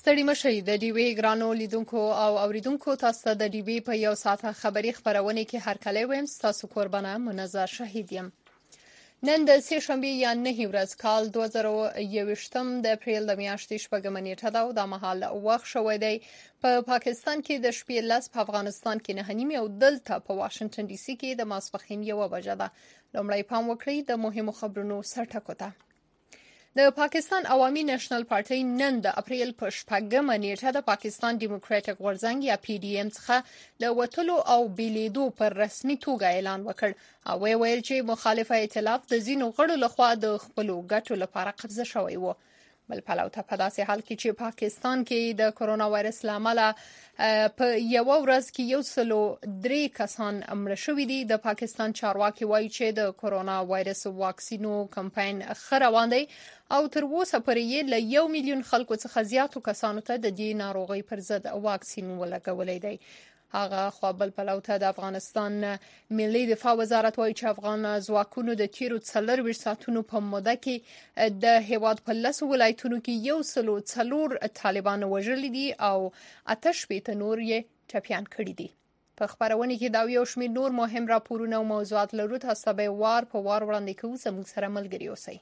ستړي مشئ د ډیوی ګرانو لیدونکو او اوریدونکو تاسو د ډیوی په یو ساعته خبری خبرونه کې هر کله ویم تاسو قربانه منظر شهید یم. نن د سه شنبه یا 9 ورځ کال 2021 د اپریل د میاشتې شپږمه نیټه ده او د مهال وخت شوی دی په پاکستان کې د شپې لس په افغانستان کې نه نیمه او دلته په واشنگټن ډي سي کې د ماسپښین 1 بجه ده. لومړی پام وکړئ د مهمو خبرونو سرټکو ته. د پاکستان عوامي نېشنل پارټي نن د اپریل په شپږمه نیټه د پاکستان ډیموکراټک غورځنګ یا پی ډی ایم څخه د وټلو او بیلیدو پر رسمي توګه اعلان وکړ او ویل چې مخالفه ائتلاف د زینو غړو لخوا د خپلو ګټو لپاره قبضه شوی و. بل پلو ته په داسې حال کې چې پاکستان کې د کرونا وایرس لامل په یو ورځ کې 103 کسان مړه شوي دي. د پاکستان چارواکي وایي چې د کرونا وایرس واکسینو کمپاین خروان دی او تر اوسه پورې له 1 میلیون خلکو څخه زیاتو کسانو ته د دې ناروغي پر ضد واکسین ولګولې دی. هغه خو بل پلو ته د افغانستان ملي دفاع وزارت وایي چې افغان ځواکونو د تیرو 4 ساعتونو په موده کې د هیواد په 10 ولایتونو کې 104 طالبان وژلي دي او 8 نور یې ټپيان کړي دي. په خبرونه کې دا یو شمېر نور مهم راپورونه او موضوعات لرو، تاسو به وار په وار وړاندې کوو. زموږ سره ملګري اوسئ.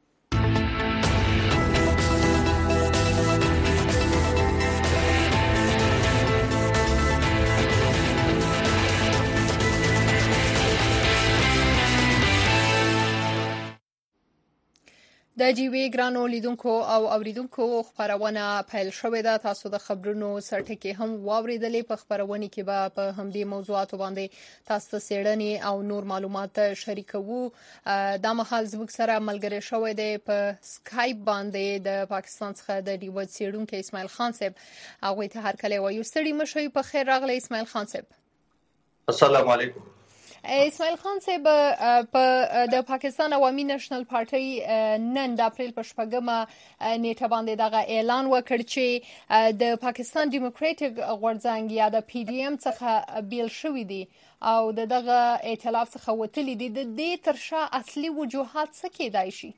د ډیوی ګرانو لیدونکو او اوریدونکو خبرونه پیل شوې ده. تاسو د خبرونو سرټکي هم واوریدلې. په خبرونه کې به په همدې موضوعاتو باندې تاسو څېړنې او نور معلومات شریکوو. دا مهال زموږ سره ملګری شوی دی په سکایپ باندې د پاکستان څخه د ډیوی څېړونکو اسماعیل خان صاحب. هغه ته هر کله وایو ستړي مشئ. په خیر راغلی اسماعیل خان صاحب. السلام علیکم. اسماعیل خان صاحب، په د پاکستان عوامي نېشنل پارټي نن د اپریل په شپږمه نیټه باندې دغه اعلان وکړ چې د پاکستان ډیموکراټک غورځنګ یا د پی ډی ایم څخه بیل شوی دی او دغه ائتلاف څخه وتلی دي. د دې ترشا اصلي وجوهات څه کېدای شي؟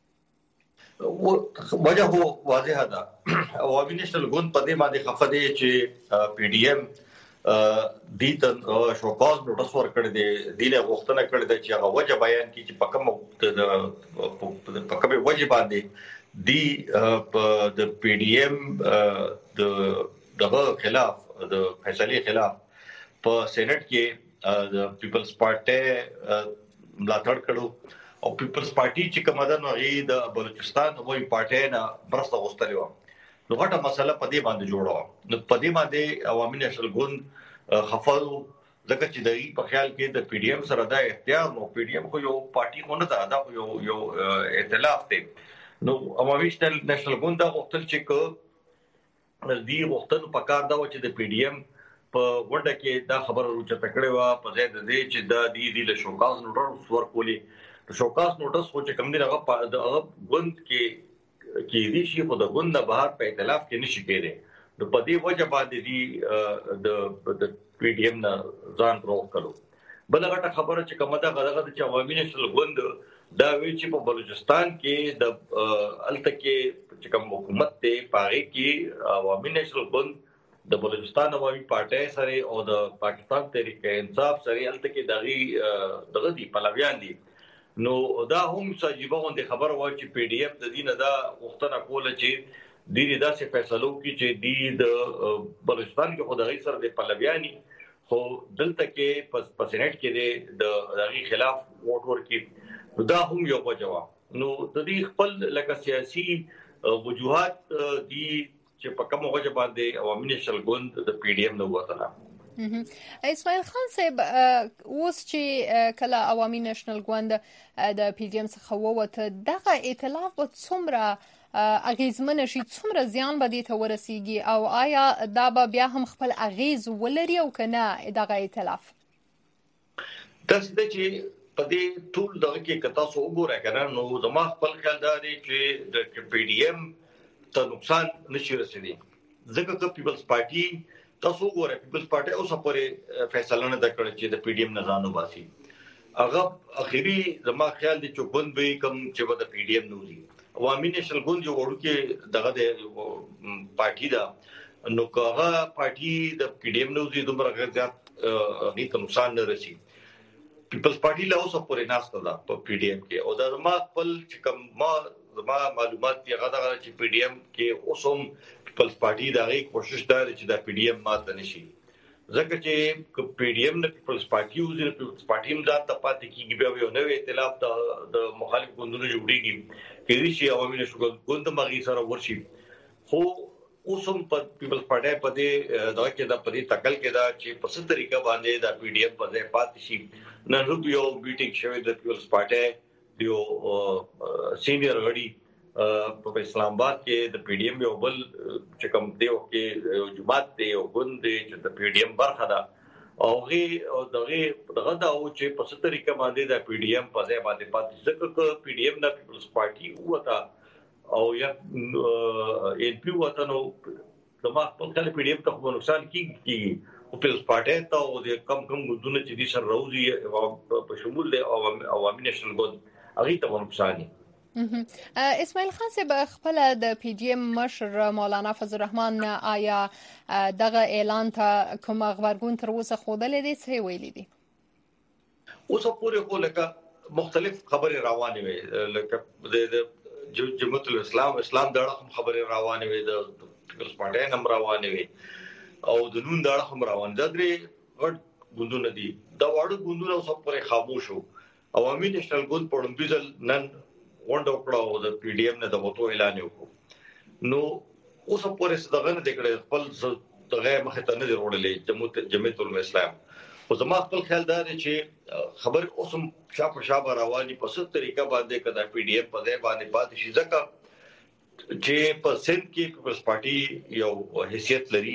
وجه هو واضحه ده. عوامي نېشنل ګوند په دې باندې خفه دي چې پی ډی ایم د شوکاز نوټس ورکړی دی. دله غوښتنه کړې ده چې هغه وجه بیان کړي چې په کومه وجه باندې د پی ډی ایم دغه خلاف د فیصله خلاف په سېنات کې د پیپلز پارټي ملاتړ کړو او پیپلز پارټي چې کومه ده نو د بلوچستان وایي پارټي نه برسته غوښتلی و. نو غټه مسله په دې باندې جوړه. نو په دې باندې عوامي نېشنل ګوند خفاو ځکه چې د په خیال کې د پی ډی ایم سره د اختیار نو پی ډی ایم خو یو پارټي خو نه ده، دا یو ائتلاف دی. نو عوامي نېشنل ګوند دا غوښتل چې دې غوښتنو په کار دا و چې د پی ډی ایم په ونده کې دا خبره روچته کړې و په ځای د دې چې د دې له شوکاز نوټس ورکولي. شوکاز نوټس خو چې کوم دی هغه د ګوند کې دي شي خو د ګوند بهر په ائتلاف کې نشي کېدی. نو په دې وجه باندې دي د پی ډی ایم نه ځان روغ کړو. بل غټه خبره چې کومه ده غلغه چې عوامي نېشنل ګوند دا وی چې په بلوچستان کې د الته کې چې کوم حکومت ته پاره کې عوامي نېشنل ګوند د بلوچستان عوامي پارټي سره او د پاکستان تحریک انصاف سره الته کې دغه دي پلویان دي. نو دا هم ساجيبه غونډه خبر وای چې پی ډی ایم د دینه دا وختونه کوله چې د دې داسې فیصلو کې چې د بلوچستان کې خدای سره د پلویانی خو دلته کې په سېنات کې د دغه خلاف ووټ ورکړي. دا هم یو وجوه. نو د دې خپل لکه سیاسي وجوهات دي چې په کومه وجه باندې عوامي نېشنل ګوند د پی ډی ایم نه وته. اسماعیل خان صاحب، اوس چې کله عوامي نېشنل ګوند د پی ډی ایم څخه ووته، دغه ائتلاف به څومره اغیزمن شي، څومره زیان به دې ته ورسیږي او آیا دا به بیا هم خپل اغیز ولري او کنه دغه ائتلاف؟ تاسو د چې په دې ټول دغه کې کتا سو وګورئ کنه نو زما خپل خیال دا دی چې د پی ډی ایم ته نقصان نشي رسیدي. ځکه چې پیپلز پارټي تاسو وګورئ پیپلز پارټي اوس پورې فیصله نه کړې چې د پی ډی ایم نه ځانو باسي. هغه اخیری زما خیال دی چې ګوند به کوم چې د پی ډی ایم نو دي عوامي نېشنل ګوند یو وړوکی دغه د پارټي دا نو هغه پارټي د پی ډی ایم نو زی دومره زیات هیڅ نقصان نه رسي پیپلز پارټي له اوسه پورې ناشته ده په پی ډی ایم کې او دا ما خپل چې کوم ما معلومات یې غواړم چې پی ډی ایم کې اوسم پیپلز پارټي دا غي کوشش ده چې دا پی ډی ایم ماته نشي ځکه چې پی ډی ایم نه پیپلز پارټي او د پیپلز پارټي هم ځان ته پاتې کیږي بیا یو نوې ائتلاف د مخالف ګوندونو جوړیږي کې چې عوامي نشو ګوند مغي سره ورشي خو اوسم په پیپلز پارټي په دې دا کې دا په دې تکل کې دا چې په څه طریقه باندې دا پی ډی ایم په ځای پاتې شي نن هم یو میټینګ شوی د پیپلز پارټي یو سینیئر غړي په اسلام آباد کې د پی ډی ایم یو بل چې کوم دیو کې یو جماعت دی یو ګوند دی چې د پی ډی ایم برخه ده او دغه دا او چې په څه طریقه باندې د پی ډی ایم په ځای باندې پاتې ځکه پی ډی ایم د پیپلز پارټي وته او یا ان پی وته نو د ما په خپل پی ډی ایم ته په نقصان کیږي او پیپلز پارټي ته او د کم ګوندونه چې دي سره راوځي په شمول د عوامي نېشنل ګوند هغه ته نقصان اسماعیل خان صاحب خپل د پی ډی ایم مشر مولانا فضل الرحمن آیا دغه اعلان ته کوم خبرګون تر اوسه خودلې دي څه ویلي دي اوسه پورې خو لکه مختلف خبرې روانې وي لکه د جمعیت الاسلام د اړه خبرې روانې وي د پیپلز پارټي هم روانې وي او د نون د اړه هم روان دي درې غټ ګوندونه دي دا وړ ګوندونه اوسه پورې خاموش وو عوامي نېشنل ګوند په ډمبیزل نن ونډه وکړه او د پی ډی ایم نه د وټو اعلان وکړ نو اوسه پورې څنګه نه دکړي خپل دغه مخه ته نه وروړلې جمعیت الاسلام او زما خپل خیال دا دی چې خبر اوسم شابه رواني په ست طریقه باندې کدا پی ډی ایم په ځای باندې پاتې شي ځکه چې په سند کې پیپلز پارټي یو حیثیت لري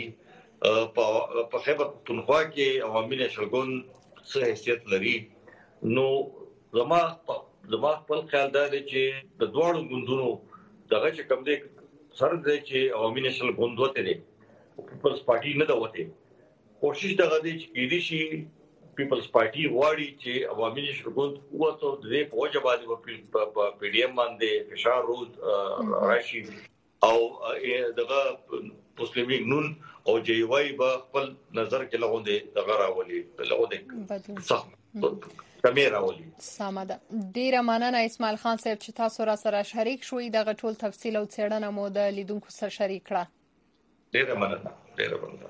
په خیبر پختونخوا کې عوامي نېشنل ګوند څه حیثیت لري نو زما خپل خیال دا دی چې د دوړو ګوندونو دغه چې کوم دی سره دی چې عوامي نېشنل ګوند وته دي پیپلز پارټي نه دا وته کوشش دغه دی چې کېدی شي پیپلز پارټي غواړي چې عوامي نېشنل ګوند وته د دې په وجه باندې په پی ډی ایم باندې فشار روز راشي او دغه مسلمین نون او جی واي په خپل نظر کې لغونډه دغه راولي لغونډه صح کمیرا ولي سماده ډیره مننه اسماعیل خان صاحب چې تاسو را سره شریک شوي دغه ټول تفصیل او څېړنه مو د لیدونکو سره شریک کړه ډیره مننه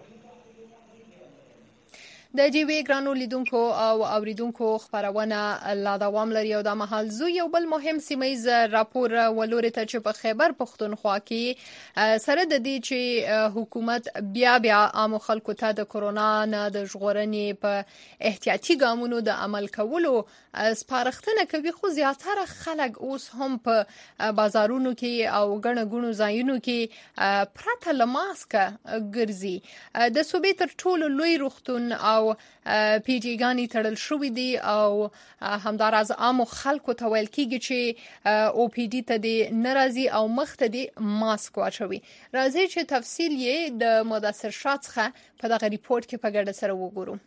د جی وی ګرانو لیدونکو او اوریدونکو خبرونه لا دوام لري او د محل زو یو بل مهم سیمایز راپور ولوري ته چې په خیبر پختونخوا کې سره د دې چې حکومت بیا عام خلکو ته د کورونا نه د ژغورنې په احتیاطي ګامونو د عمل کولو سپارښتنه کوي خو زیاتره خلک اوس هم په بازارونو کې او ګڼه ګڼو ځایونو کې پرته له ماسک ګرځي د صوبې تر ټولو لوی روغتون او پی جی ګانی تړل شوې دي او همداراز عام خلکو ته ویل کیږي چې او پی ډی ته د ناراضي او مخته دي ماسک واچوي راځي چې تفصیل یې د مدثر شاڅخه په دغه ریپورت کې په ګډه سره وګورو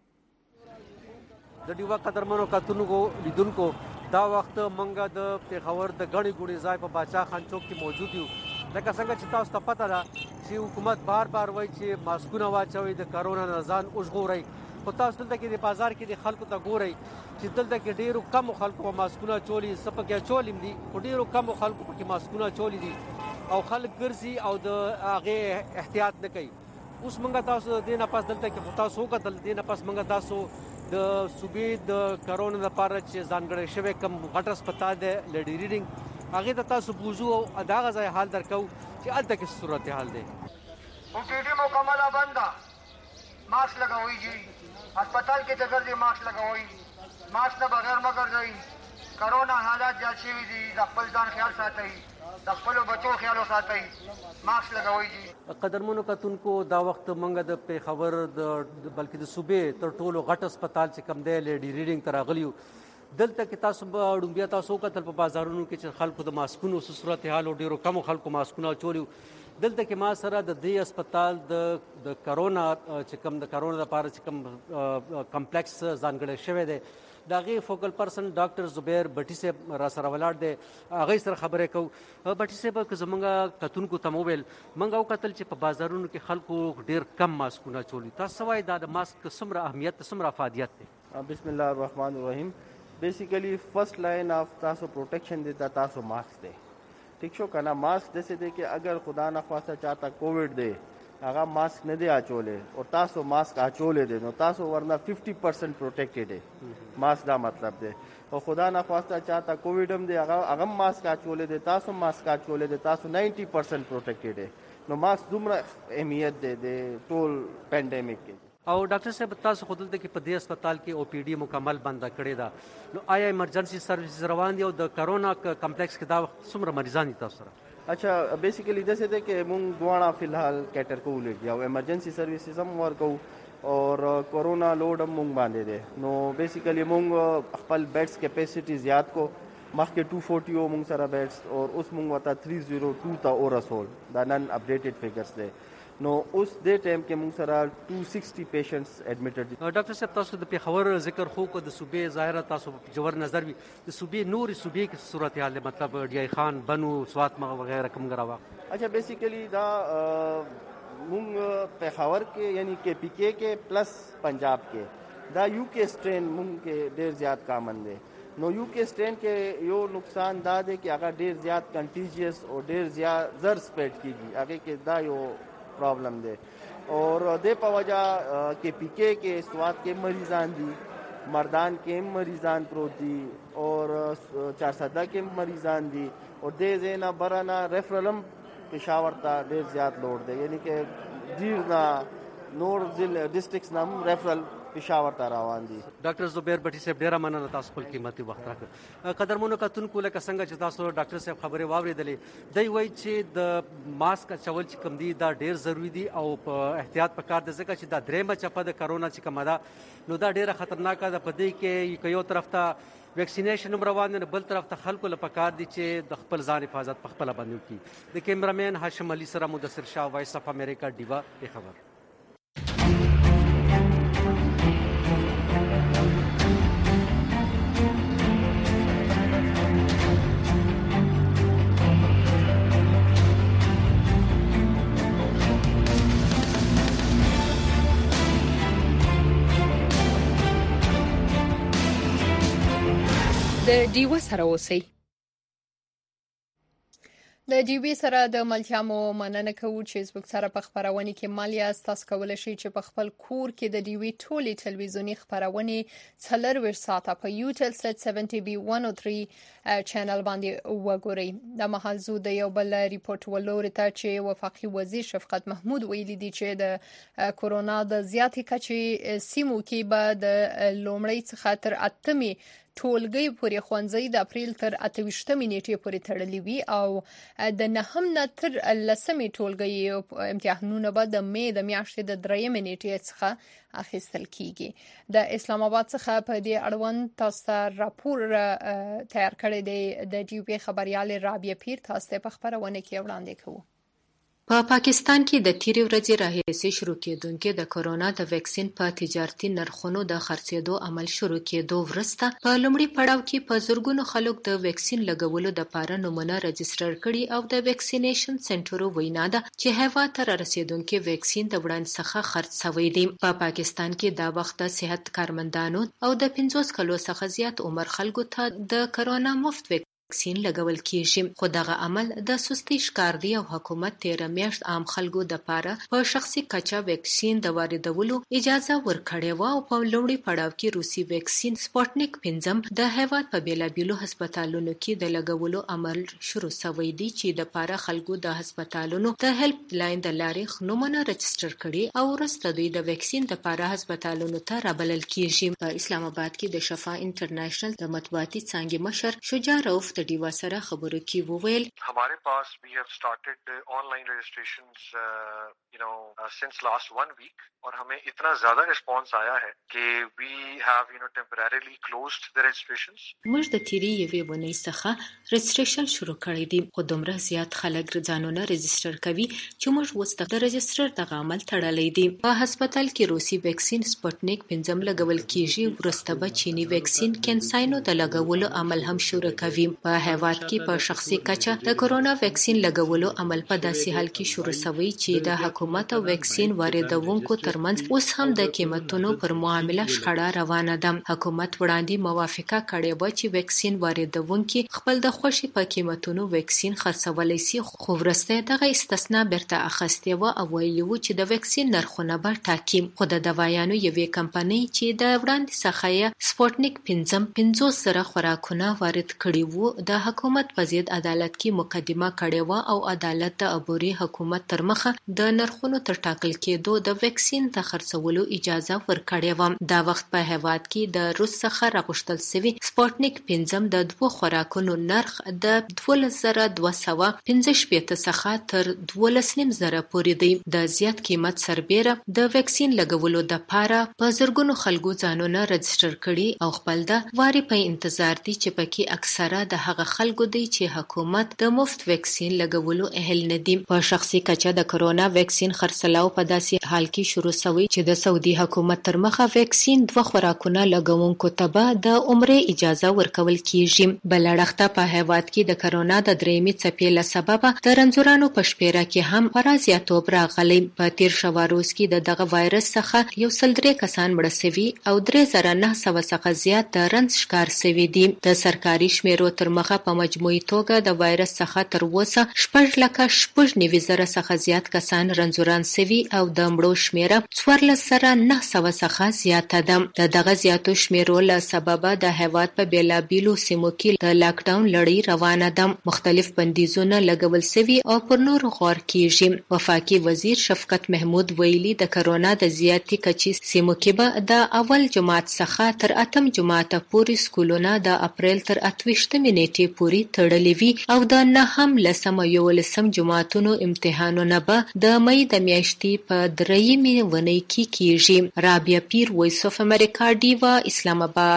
د دیوا قدرمنو کتونکو لیدونکو دا وخت منګه د پیښور د غړي ګوړي ځای په باچا خان چوک کې موجود یو لکه څنګه چې تاسو ته پته ده چې حکومت بار وایي چې ماسکونه واچوي د کرونا نه ځان وژغوري خو تاسو دلته کې د بازار کې د خلکو ته ګورئ چې دلته کې ډیرو کم خلکو په ماسکونه چولي سپکه چولیم دي او ډیرو کم خلکو په ماسکونه چولي دي او خلک ګرځي او د هغه احتیاط نه کوي اوس موږ تاسو د نه پاس دلته کې تاسو وکړل د نه پاس موږ تاسو د صوبې د کرونا لپاره چې ځانګړی شوی کم غټ هسپتال دی لډی ریډینګ هغه ته تاسو بوزو او اداغه ځای حال درکو چې الته کې صورت حال دی او ډیډي مکمل بندا ماسک لگاوي جی هسپتال کې څنګه دی ماسک لگاوي ماسک نه بغیر مگر دی کرونا حالات جات شوی دي د خپل ځان خیال ساتي د خپل بچو خیال ساتي ماسک لگاوي جی قدرمنو کتونکو دا وخت منګه د پیښور د بلکې د صوبې تر ټولو غټ هسپتال چې کم دی لډی ریډینګ تر اغلیو دلته کې تاسو ډومبیا تاسو کتل په بازارونو کې چې خلکو د ماسکونو صورت حال ډیرو کم خلکو ماسکونه چولیو دلته کې ما سره د دې هسپتال د کرونا چې کم د کرونا لپاره چې کم کمپلیکس ځانګړی شوی دی د هغې فوکل پرسن ډاکټر زبیر بټي صاحب را سره ولاړ دی، هغې سره خبرې کوو. بټي صاحب که زمونږ کتونکو ته مو وویل موږ وکتل چې په بازارونو کې خلکو ډېر کم ماسکونه اچولي، تاسو څه وایي دا د ماسک څومره اهمیت څومره افادیت دی؟ بسم الله الرحمن الرحیم. بیسیکلی فرسٹ لائن آف تاسو پروٹیکشن دی تاسو ماسک دی. ٹھیک شو کنه ماسک دسه دی کہ اگر خدا نخواسته چاته کووډ دی هغه ماسک نه دی اچولې او تاسو ماسک اچولې دی نو تاسو ورنه 50% پروټیکټډ دی. ماسک دا مطلب دی او خدا نخواسته چاته کووډ هم دی هغه ماسک اچولې دی تاسو ماسک اچولې دی تاسو 90% پروټیکټډ دی. نو ماسک دومره اهمیت دی د ټول پینډیمک کې. او ډاکټر صاحب تاسو خو دلته کې په دې هسپتال کې او پی ډي مکمل بنده کړې ده، نو آیا ایمرجنسي سروسز روان دي او د کرونا کمپلیکس کې دا څومره مریضان دي تاسو سره؟ اچھا بیسیکلی داسې دی چې مونږ دواړه فی الحال کیټر کوو او ایمرجنسي سروسز هم ورکو اور کورونا لوډ هم مونږ باندې دی. نو بیسیکلی مونږ خپل بیډز کیپیسټي زیات کو، مخکې 240 مونږ سره بیډز اور اوس مونږ وته 302 ته ورسول، دا نن اپډیټډ فګرز دی. نو اوس د ټایم کې موږ سره 260 پیشنټس ایډمیټډ دي. ډاکټر صاحب تاسو د پیښور ذکر خو کو د صوبې ظاهره تاسو جوړ نظر وي د صوبې نوري صوبې کې صورتحال مطلب ډی ای خان بنو سوات مغه وغیرہ کوم غراوا؟ اچھا بیسیکلی دا موږ پیښور کې یعنی کې پی کې پلس پنجاب کې دا یو کې سټرین موږ کې ډیر زیات کامن دی. نو یو کې سټرین کې یو نقصان دا دی چې هغه ډیر زیات کنټیجیس او ډیر زیات زر سپریډ کیږي، هغه کې دا یو پرابلم دی. اور دے په وجہ کې پی کې سوات کې مریضان دي، مردان کې مریضان پروت دي اور 410 کې مریضان دي اور دې زینا برانا ریفرلم پېښور ته ډېر زیات لوړ دی، یعنی کې ډیر نه نور ضلع ډسټرکټس نام ریفرل پېښور ته روان دي. ډاکټر زبیر بټي صاحب ډیره مننه تاسو خپل قیمتي وخت راکړ. قدرمنو کتونکو لکه څنګه چې تاسو ډاکټر صاحب خبرې واورېدلې دی وایي چې د ماسک اچول چې کوم دي دا ډیر ضروری دي او په احتیاط پکار دی ځکه چې دا درېیمه چپه د کرونا چې کومه ده نو دا ډیره خطرناکه ده. په دې کې یو طرف ته ویکسینیشن هم روان دی، بل طرف ته خلکو له پکار دي چې د خپل ځان حفاظت په خپله باندې وکړي. د کیمرامین هاشم علي سره مدثر شاه، وایس اف امریکا، ډیوا پیښور. د ډیوه سره اوسئ. د ډیوی سره د ملتیا مو مننه کوو چې زموږ سره په خبرونه کې مالیا تاسو کولای شئ چې په خپل کور کې د ډیوی ټولې ټلویزیونی خبرونه 24 ساعته په یوټلسټ 70B 103 چینل باندې وګورئ. د محلزو د یو بل ریپورت ولورته چې وفاقي وزیر شفقت محمود ویلي دی چې د کورونا د زیاتې کچې سیمو کې به د لومړی څخه تر 8مې ټولګي پورې خوندزي د اپریل تر 28مې نیټې پورې تړلې وي او د 9 نه تر 10مې ټولګي امتحانونه به د مې د میاشتې د 3مې نیټې څخه اخیستل کیږي. د اسلام آباد څخه په دې اړوند تاسو راپور تیار کړی دی د ډیو پی خبريال رابعه پیر، تاسو په خبرونه کې وړاندې کوو. په پاکستان کې د تیرې ورځې راهیسې شروع کېدونکې د کورونا د ویکسین په تجارتي نرخونو د خرڅېدو عمل شروع کېدو وروسته په لومړي پړاو کې په زرګونو خلک د ویکسین لګولو لپاره نومونه رجسټر کړي او د ویکسینیشن سنټرو وینا ده چې هیواد ته رسیدونکې ویکسین د وړاندې څخه خرڅ شوی دی. په پاکستان کې دا وخت د صحت کارمندانو او د 50 کلو څخه زیات عمر خلکو ته د کورونا مفت ویکسین لګول کیږي، خو دغه عمل د سستي ښکار دی او حکومت 13 میاشت عام خلکو د پاره په شخصي کچا ویکسین د واردولو اجازه ورکړې و او په لومړي پړاو کې روسي ویکسین سپوټنیک 5 د هیواد په بیلابیلو هسپتالونو کې د لګولو عمل شروع شوی دی چې د پاره خلکو د هسپتالونو د هیلپ لاین د لارې نومونه رجسټر کړي او وروسته دوی د ویکسین د پاره هسپتالونو ته رابلل کیږي. په اسلام آباد کې د شفا انټرنیشنل د مطبوعاتي څانګې مشر شجاع رؤف د ډیوا سره خبرو کې وویل हमारे पास we have started online registrations since last 1 week और हमें इतना ज्यादा रिस्पांस आया है कि we have temporarily closed the registrations موږ د تیری یوې ونې څخه رجسټریشن شروع کړی دی خو دومره زیات خلک ځانونه رجسټر کوي چې موږ وسته د رجسټر د عمل تړلې دي په هسپتال کې روسي ویکسین سپوتنیک 5 لګول کیږي ورسته به چینی ویکسین کینساینو د لګولو عمل هم شروع کوي په هیواد کې په شخصي کچه د کورونا ویکسین لګولو عمل په داسې حال کې شروع شوی چې د حکومت او ویکسین واردونکو ترمنځ اوس هم د قیمتونو پر معامله شخړه روانه ده حکومت وړاندې موافقه کړې و چې ویکسین واردونکي خپل د خوشي په قیمتونو ویکسین خرڅولای شي خو ورسته دغه استثناء برته اخستې و او ویلي و چې د ویکسین نرخونه به ټاکي خو د دوايانو یوې کمپنۍ چې د وړاندې څخه یې سپوتنیک 50 سره خوراکونه وارد کړي وو د حکومت په ضد عدالت کې مقدمه کړې و او عدالت د عبوري حکومت تر مخه د نرخونو تر ټاکل کېدو د ویکسین د خرڅولو اجازه ورکړې و دا وخت په هیواد کې د روس څخه راغوښتل شوی سپوتنیک 5 د دوه خوراکونو نرخ د 2215 څخه تر 12000 پورې دی د زیات قیمت سربېره د ویکسین لګولو د پاره په زرګونو خلکو ځانونه رجسټر کړي او خپل د واري په انتظار دي چې پکې اکثره د هغه خلکو دی چې حکومت د مفت ویکسین لګولو اهل نه دي په شخصي کچه د کورونا ویکسین خرڅلاو په داسې حال کې شروع شوی چې د سعودي حکومت تر مخه ویکسین دوه خوراکونه لګونکو ته د عمره اجازه ورکول کیږي بلړخته په هیواد کې د کورونا د درېمې څپې له سببه د رنځورانو په شمیره کې هم پرازیاتوب راغلی په تیر شوه روز کې دغه وایرس څخه 103 کسان مړه شوي او 3900 څخه زیات د رنځ ښکار شوي دي د سرکاري شمیرو تر مخه په مجموعي توګه د وایرس څخه تر اوسه 6,90,000 څخه زیات کسان رنځوران شوي او د مړو شمیره 14,900 څخه زیاته ده د دغه زیاتو شمیرو له سببه د هیواد په بیلابیلو سیمو کې د لاکډاون لړۍ روانه ده مختلف بندیزونه لګول شوي او پر نور غور کیږي وفاقي وزیر شفقت محمود ویلي د کورونا د زیاتې کچې سیمو کې به د اول جماعت څخه تر 8 جماعت پورې سکولونه د اپریل تر 28 نیټې پورې تړلې وي او د 9 جماعتونو امتحانونه به د مې د میاشتې په 3 ونې کې کیږي رابعه پیر وایس اف امریکا ډیوا اسلام آباد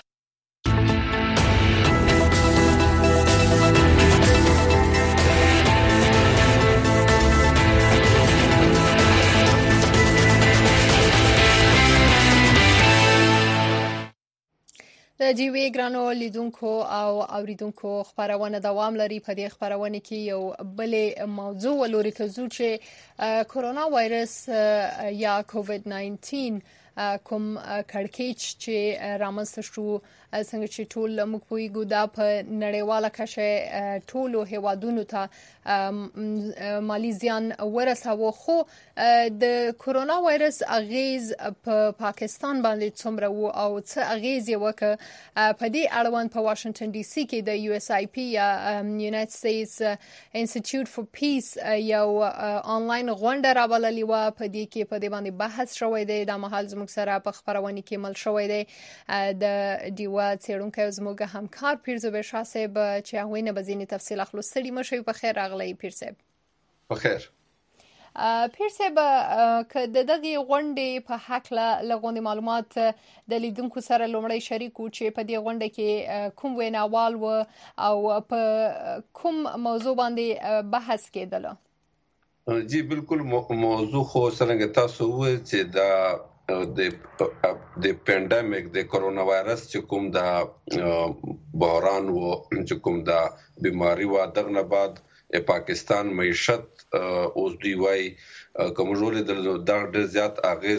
د جیوی ګرانو لیدونکو او اوریدونکو خبرونه دوام لري په دې خبرونه کې یو بلې موضوع ولوري کزو چې کورونا وایرس یا کووید 19 کوم کړکېچ چې رامنځته شو څنګه چې ټول موږ پوهیږو دا په نړیواله کچه ټولو هیوادونو ته مالی زیان ورساوه خو د کورونا وایرس اغیز په پاکستان باندې څومره وو او څه اغیز یې وکړ په دې اړوند په واشنگټن ډي سي کې د یو اس آی پی یا یونایټډ سټیټس انسټیټیوټ فور پیس یو آنلاین غونډه راوللې و په دې کې په دې باندې بحث شوی دی د مهال زموږ سره په خبرونه کې مل شوی دی د ډیوا څېړونکی زموږ همکار پیرزو بشا صاحب چې هغوی نه به ځینې تفصیل اخلو ستړي مه شئ په خیر راغلی پیر صاحب په خیر پیر صاحب که د دغې غونډې په هکله لږ معلومات د لیدونکو سره لومړی شریک وو چې په دې غونډه کې کوم ویناوال و او په کوم موضوع باندې بحث کېدله جی بالکل موضوع خو څنګه تاسو وایي چې دا د پاندیمیک د کورونا وایرس چې کوم د بحران و چې کوم د بیماری و دغه بعد پاکستان معیشت اوس دی وای کوم ژولې د ډېر زیات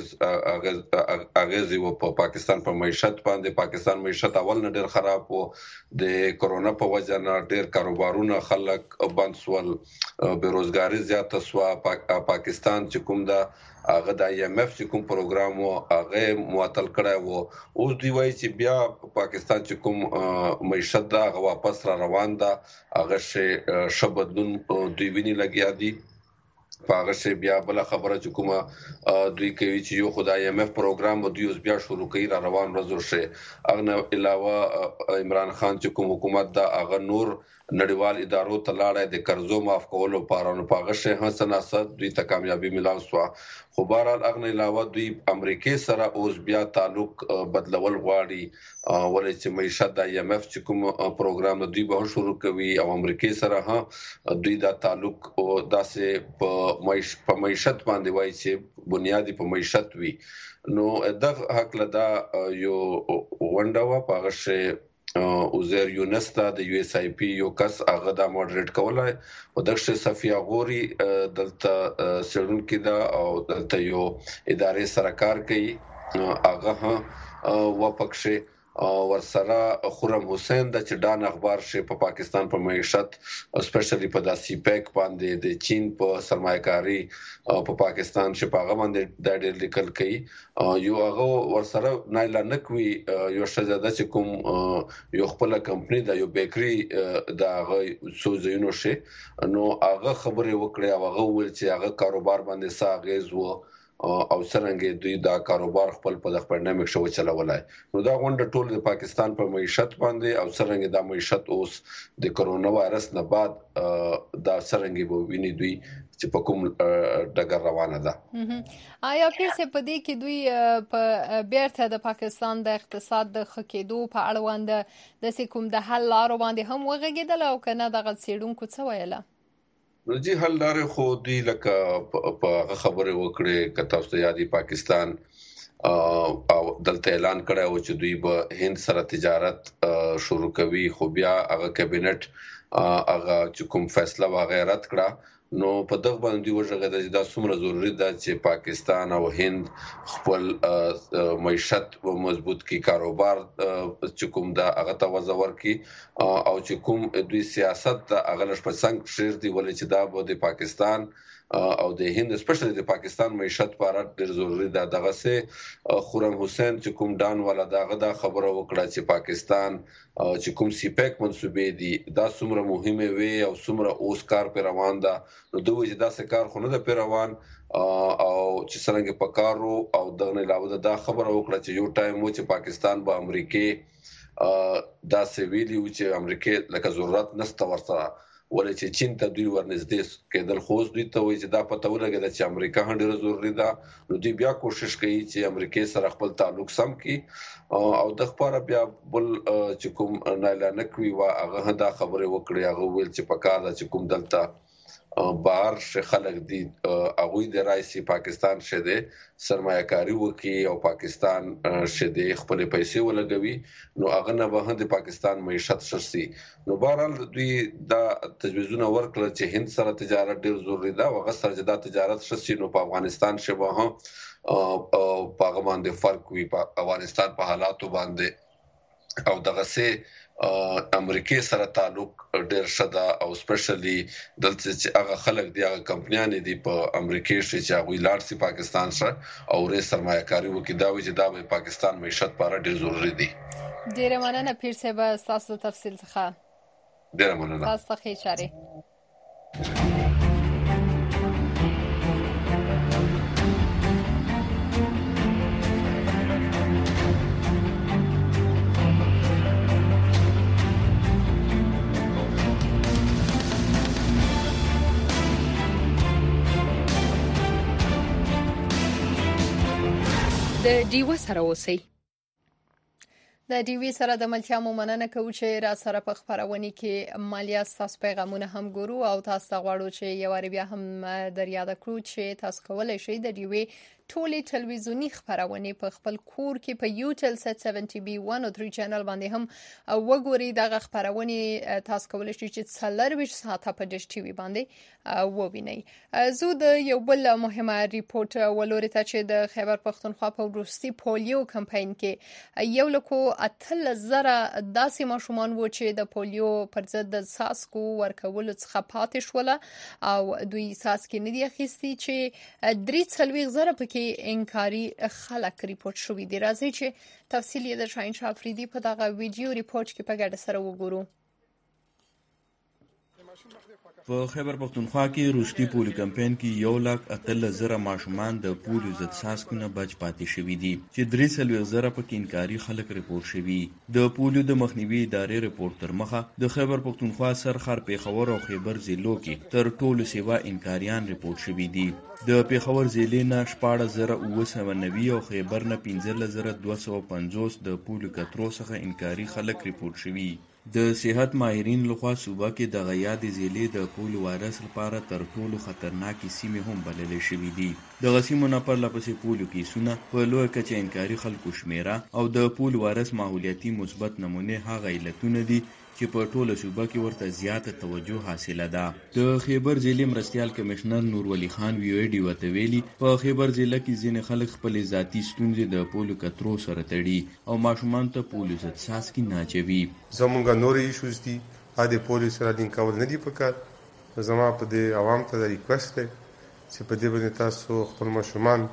اغیز و په پاکستان په معیشت باندې پاکستان معیشت اول نه ډېر خراب و د کورونا په وجه نه ډېر کاروبارونه خلک بند سول بیروزګاری زیاته سو پاکستان چې کوم دا هغه د ای ایم اف چې کوم پروګرام و هغه معطل کړی و اوس دی وایي چې بیا پاکستان چې کوم معیشت دا واپس را روان ده هغه شبدون دوی ویني لګیا دي پاغه شی بیا بل خبره چې کومه دوی کوي چې یو خدای IMF پروګرام و دوی اوس بیا شروع کوي را روان ورځو شي اغه علاوه عمران خان چې کوم حکومت دا اغه نور نړیوال ادارو ته لاړه د قرضو معاف کولو لپاره پاغه شی حسن اسد دوی ته کامیابی ملاو شو خو بهرحال اغه علاوه دوی امریکای سره اوس بیا تعلق بدلول غواړي ولې چې معیشت د IMF چې کوم پروګرام دوی به شروع کوي او امریکای سره دوی دا تعلق او داسې په معیشت باندې وایي چې بنیادی په معیشت وي نو دغه حق لدا یو ونډه پاغه شی اوزیر یونس ته د USIP یو کس هغه دا مودریټ کولای او دغه صفیه غوري دلته سړون کې دا او دلته یو ادارې سره کار کوي هغه وپکشه ورسره خرم حسین د چډان اخبار شي په پاکستان په معیشت اسپیشلی په داسې پیک باندې د چین په سرمایه‌کاري په پاکستان شي په هغه باندې د ډېر لیکل کوي یو هغه ورسره نایلا نکوي یو شزاده چې کوم یو خپل کمپنی د یو بیکری د هغه سوزینو شي نو هغه خبره وکړه هغه ول چې هغه کاروبار باندې ساغیز وو او څنګه دوی دا کاروبار خپل په پاندیمیک شو چلولای نو دا غونډه ټول د پاکستان په معیشت باندې او څنګه دا معیشت اوس د کرونا وایرس نه بعد دا څنګه به ویني دوی چې په کوم ډګر روانه ده آیا پیسې په دې کې دوی په بیرته د پاکستان د اقتصاد د خکېدو په اړوند د کوم د حل لارو باندې هم وغږیدل او کنه دغه سیډونکو څه ویله نو جی حل لارې خو دی لکه په خبره وکړي ک تاسو ته یادي پاکستان او دلته اعلان کړی او چې دوی به هند سره تجارت شروع کوي خو بیا هغه کابینټ هغه چې کوم فیصله وغیرت کړه نو په دغه باندې وژغه د دا څومره ضروری ده چې پاکستان او هند خپل معیشت او مضبوط کی کاروبار چې کوم دا هغه توازور کی او چې کوم دوی سیاست هغه لږ په څنګه شیر دی ولې چې دا به د پاکستان او د هند اسپیشلی د پاکستان معیشت لپاره ډېر ضروری ده دغه سه خرم حسین چې کوم ډان والا دغه دا خبره وکړه چې پاکستان چې کوم سیپیک منسوبې دي دا څومره مهمه وي او څومره اوس کار پر روان ده نو دوی چې دا څه کار خو نه ده پر روان او چې څنګه پکارو او دغه علاوه دا خبره وکړه چې یو ټایم و چې پاکستان به امریکای دا سویلی و چې امریکای لکه ضرورت نشته ورته ولې چې چین ته دوی ورنږدې کېدل خو دوی ته وایي چې دا پته ولګي چې امریکا هم ډېر ضروري ده نو دوی بیا کوشش کوي چې امریکای سره خپل تعلق سم کړي او د خبره بیا بل چې کوم نایلا نکوي وا هغه دا خبره وکړي هغه ویل چې پکار ده چې کوم دلته بهر خلک دي هغه د رئیسي پاکستان شته سرمایه‌کاري وکي او پاکستان شته خپل پیسې ولګوي نو هغه نه به د پاکستان معیشت شرسي نو بهرحال دوی دا تجویزونه ورکړل چې هند سره تجارت ډیر ضروری ده او هغه سره دا تجارت شرسي نو په افغانستان شبه او په باندې فرق وي په افغانستان په حالاتو باندې او دغه سه امریکای سره تعلق ډیر شته او سپیشلی دلته چې هغه خلک دی هغه کمپنیان دي په امریکای چې هغه لارسي پاکستان سره او ری سرمایه‌کاري وکړي دا وجه دا به پاکستان معیشت لپاره ډیر ضروری دي ډیر مننه پیر صاحب تاسو تفصیل څخه ډیر مننه تاسو ته چاره د ډیو سره اوسئ د ډیوی سره د ملتیا مننه کوم چې را سره په خبرونه کې مالیا تاسو پیغامونه هم ګورو او تاسو غواړو چې یو بیا هم دریاده کړو چې تاسو کولای شئ د ډیوی ټولې ټلویزیونی خبرونه په خپل کور کې په یوټل 70B 103 چینل باندې هم وګورئ دغه خبرونه تاسو کولای شئ چې 24 ساعته په ډیش ټي وي باندې ووینئ زه د یو بل مهمه ریپورت ولوري ته چې د خیبر پختونخوا په وروستي پولیو کمپاین کې یو لکو اتل زره داسې ماشومان وو چې د پولیو پر ضد د ساسکو ورکول څخه پاتې شول او دوی ساسکي نه دی اخیستي چې 3 زره پکې انکاري خلک ریپورت شوې دي راځي چې تفصیل یې د شاهین شافریدي په دغه ویډیو ریپورت کې په ګډه سره وګورو په خیبر پختونخوا کې روسي پولیو کمپاین کې 1,18,000 ماشومان د پولیو ضد څاڅکو نه بچ پاتې شوي دي چې 3,000 پکې انکاري خلک ریپورت شوي. د پولیو د مخنیوي ادارې ریپورت تر مخه د خیبر پختونخوا سرخر پیښور او خیبر ضلعو کې تر ټولو سیوا انکاریان ریپورت شوي دي. د پیښور ضلع نه 14,990 او خیبر نه 15,250 د پولیو کترو څخه انکاري خلک ریپورت شوي. د صحت ماهرین لخوا صوبه کې د غیاد ضلع د پولیو وایرس لپاره تر ټولو خطرناکې سیمې هم بللې شوي دي. دغه سیمو نه پرله پسې پولیو کیسونه په لویه کچه انکاري خلکو شمیره او د پولیو وایرس ماحولیاتي مثبت نمونې هغه علتونه دي چې په ټوله صوبه کې ورته زیاته توجه حاصله ده. د خیبر ضلع مرستیال کمشنر نور ولی خان ویډیو ته ویلي په خیبر ضلع کې ځینې خلک خپل ذاتي ستونزې د پولیو کترو سره تړي او ماشومان ته پولیو ضد څاڅکي نه اچوي. زمونږ نور ایشوز دي د پولیو سره لینک کول نه دي پکار. زما په دې عوام ته ریکوست دی چې په دې باندې تاسو خپل ماشومان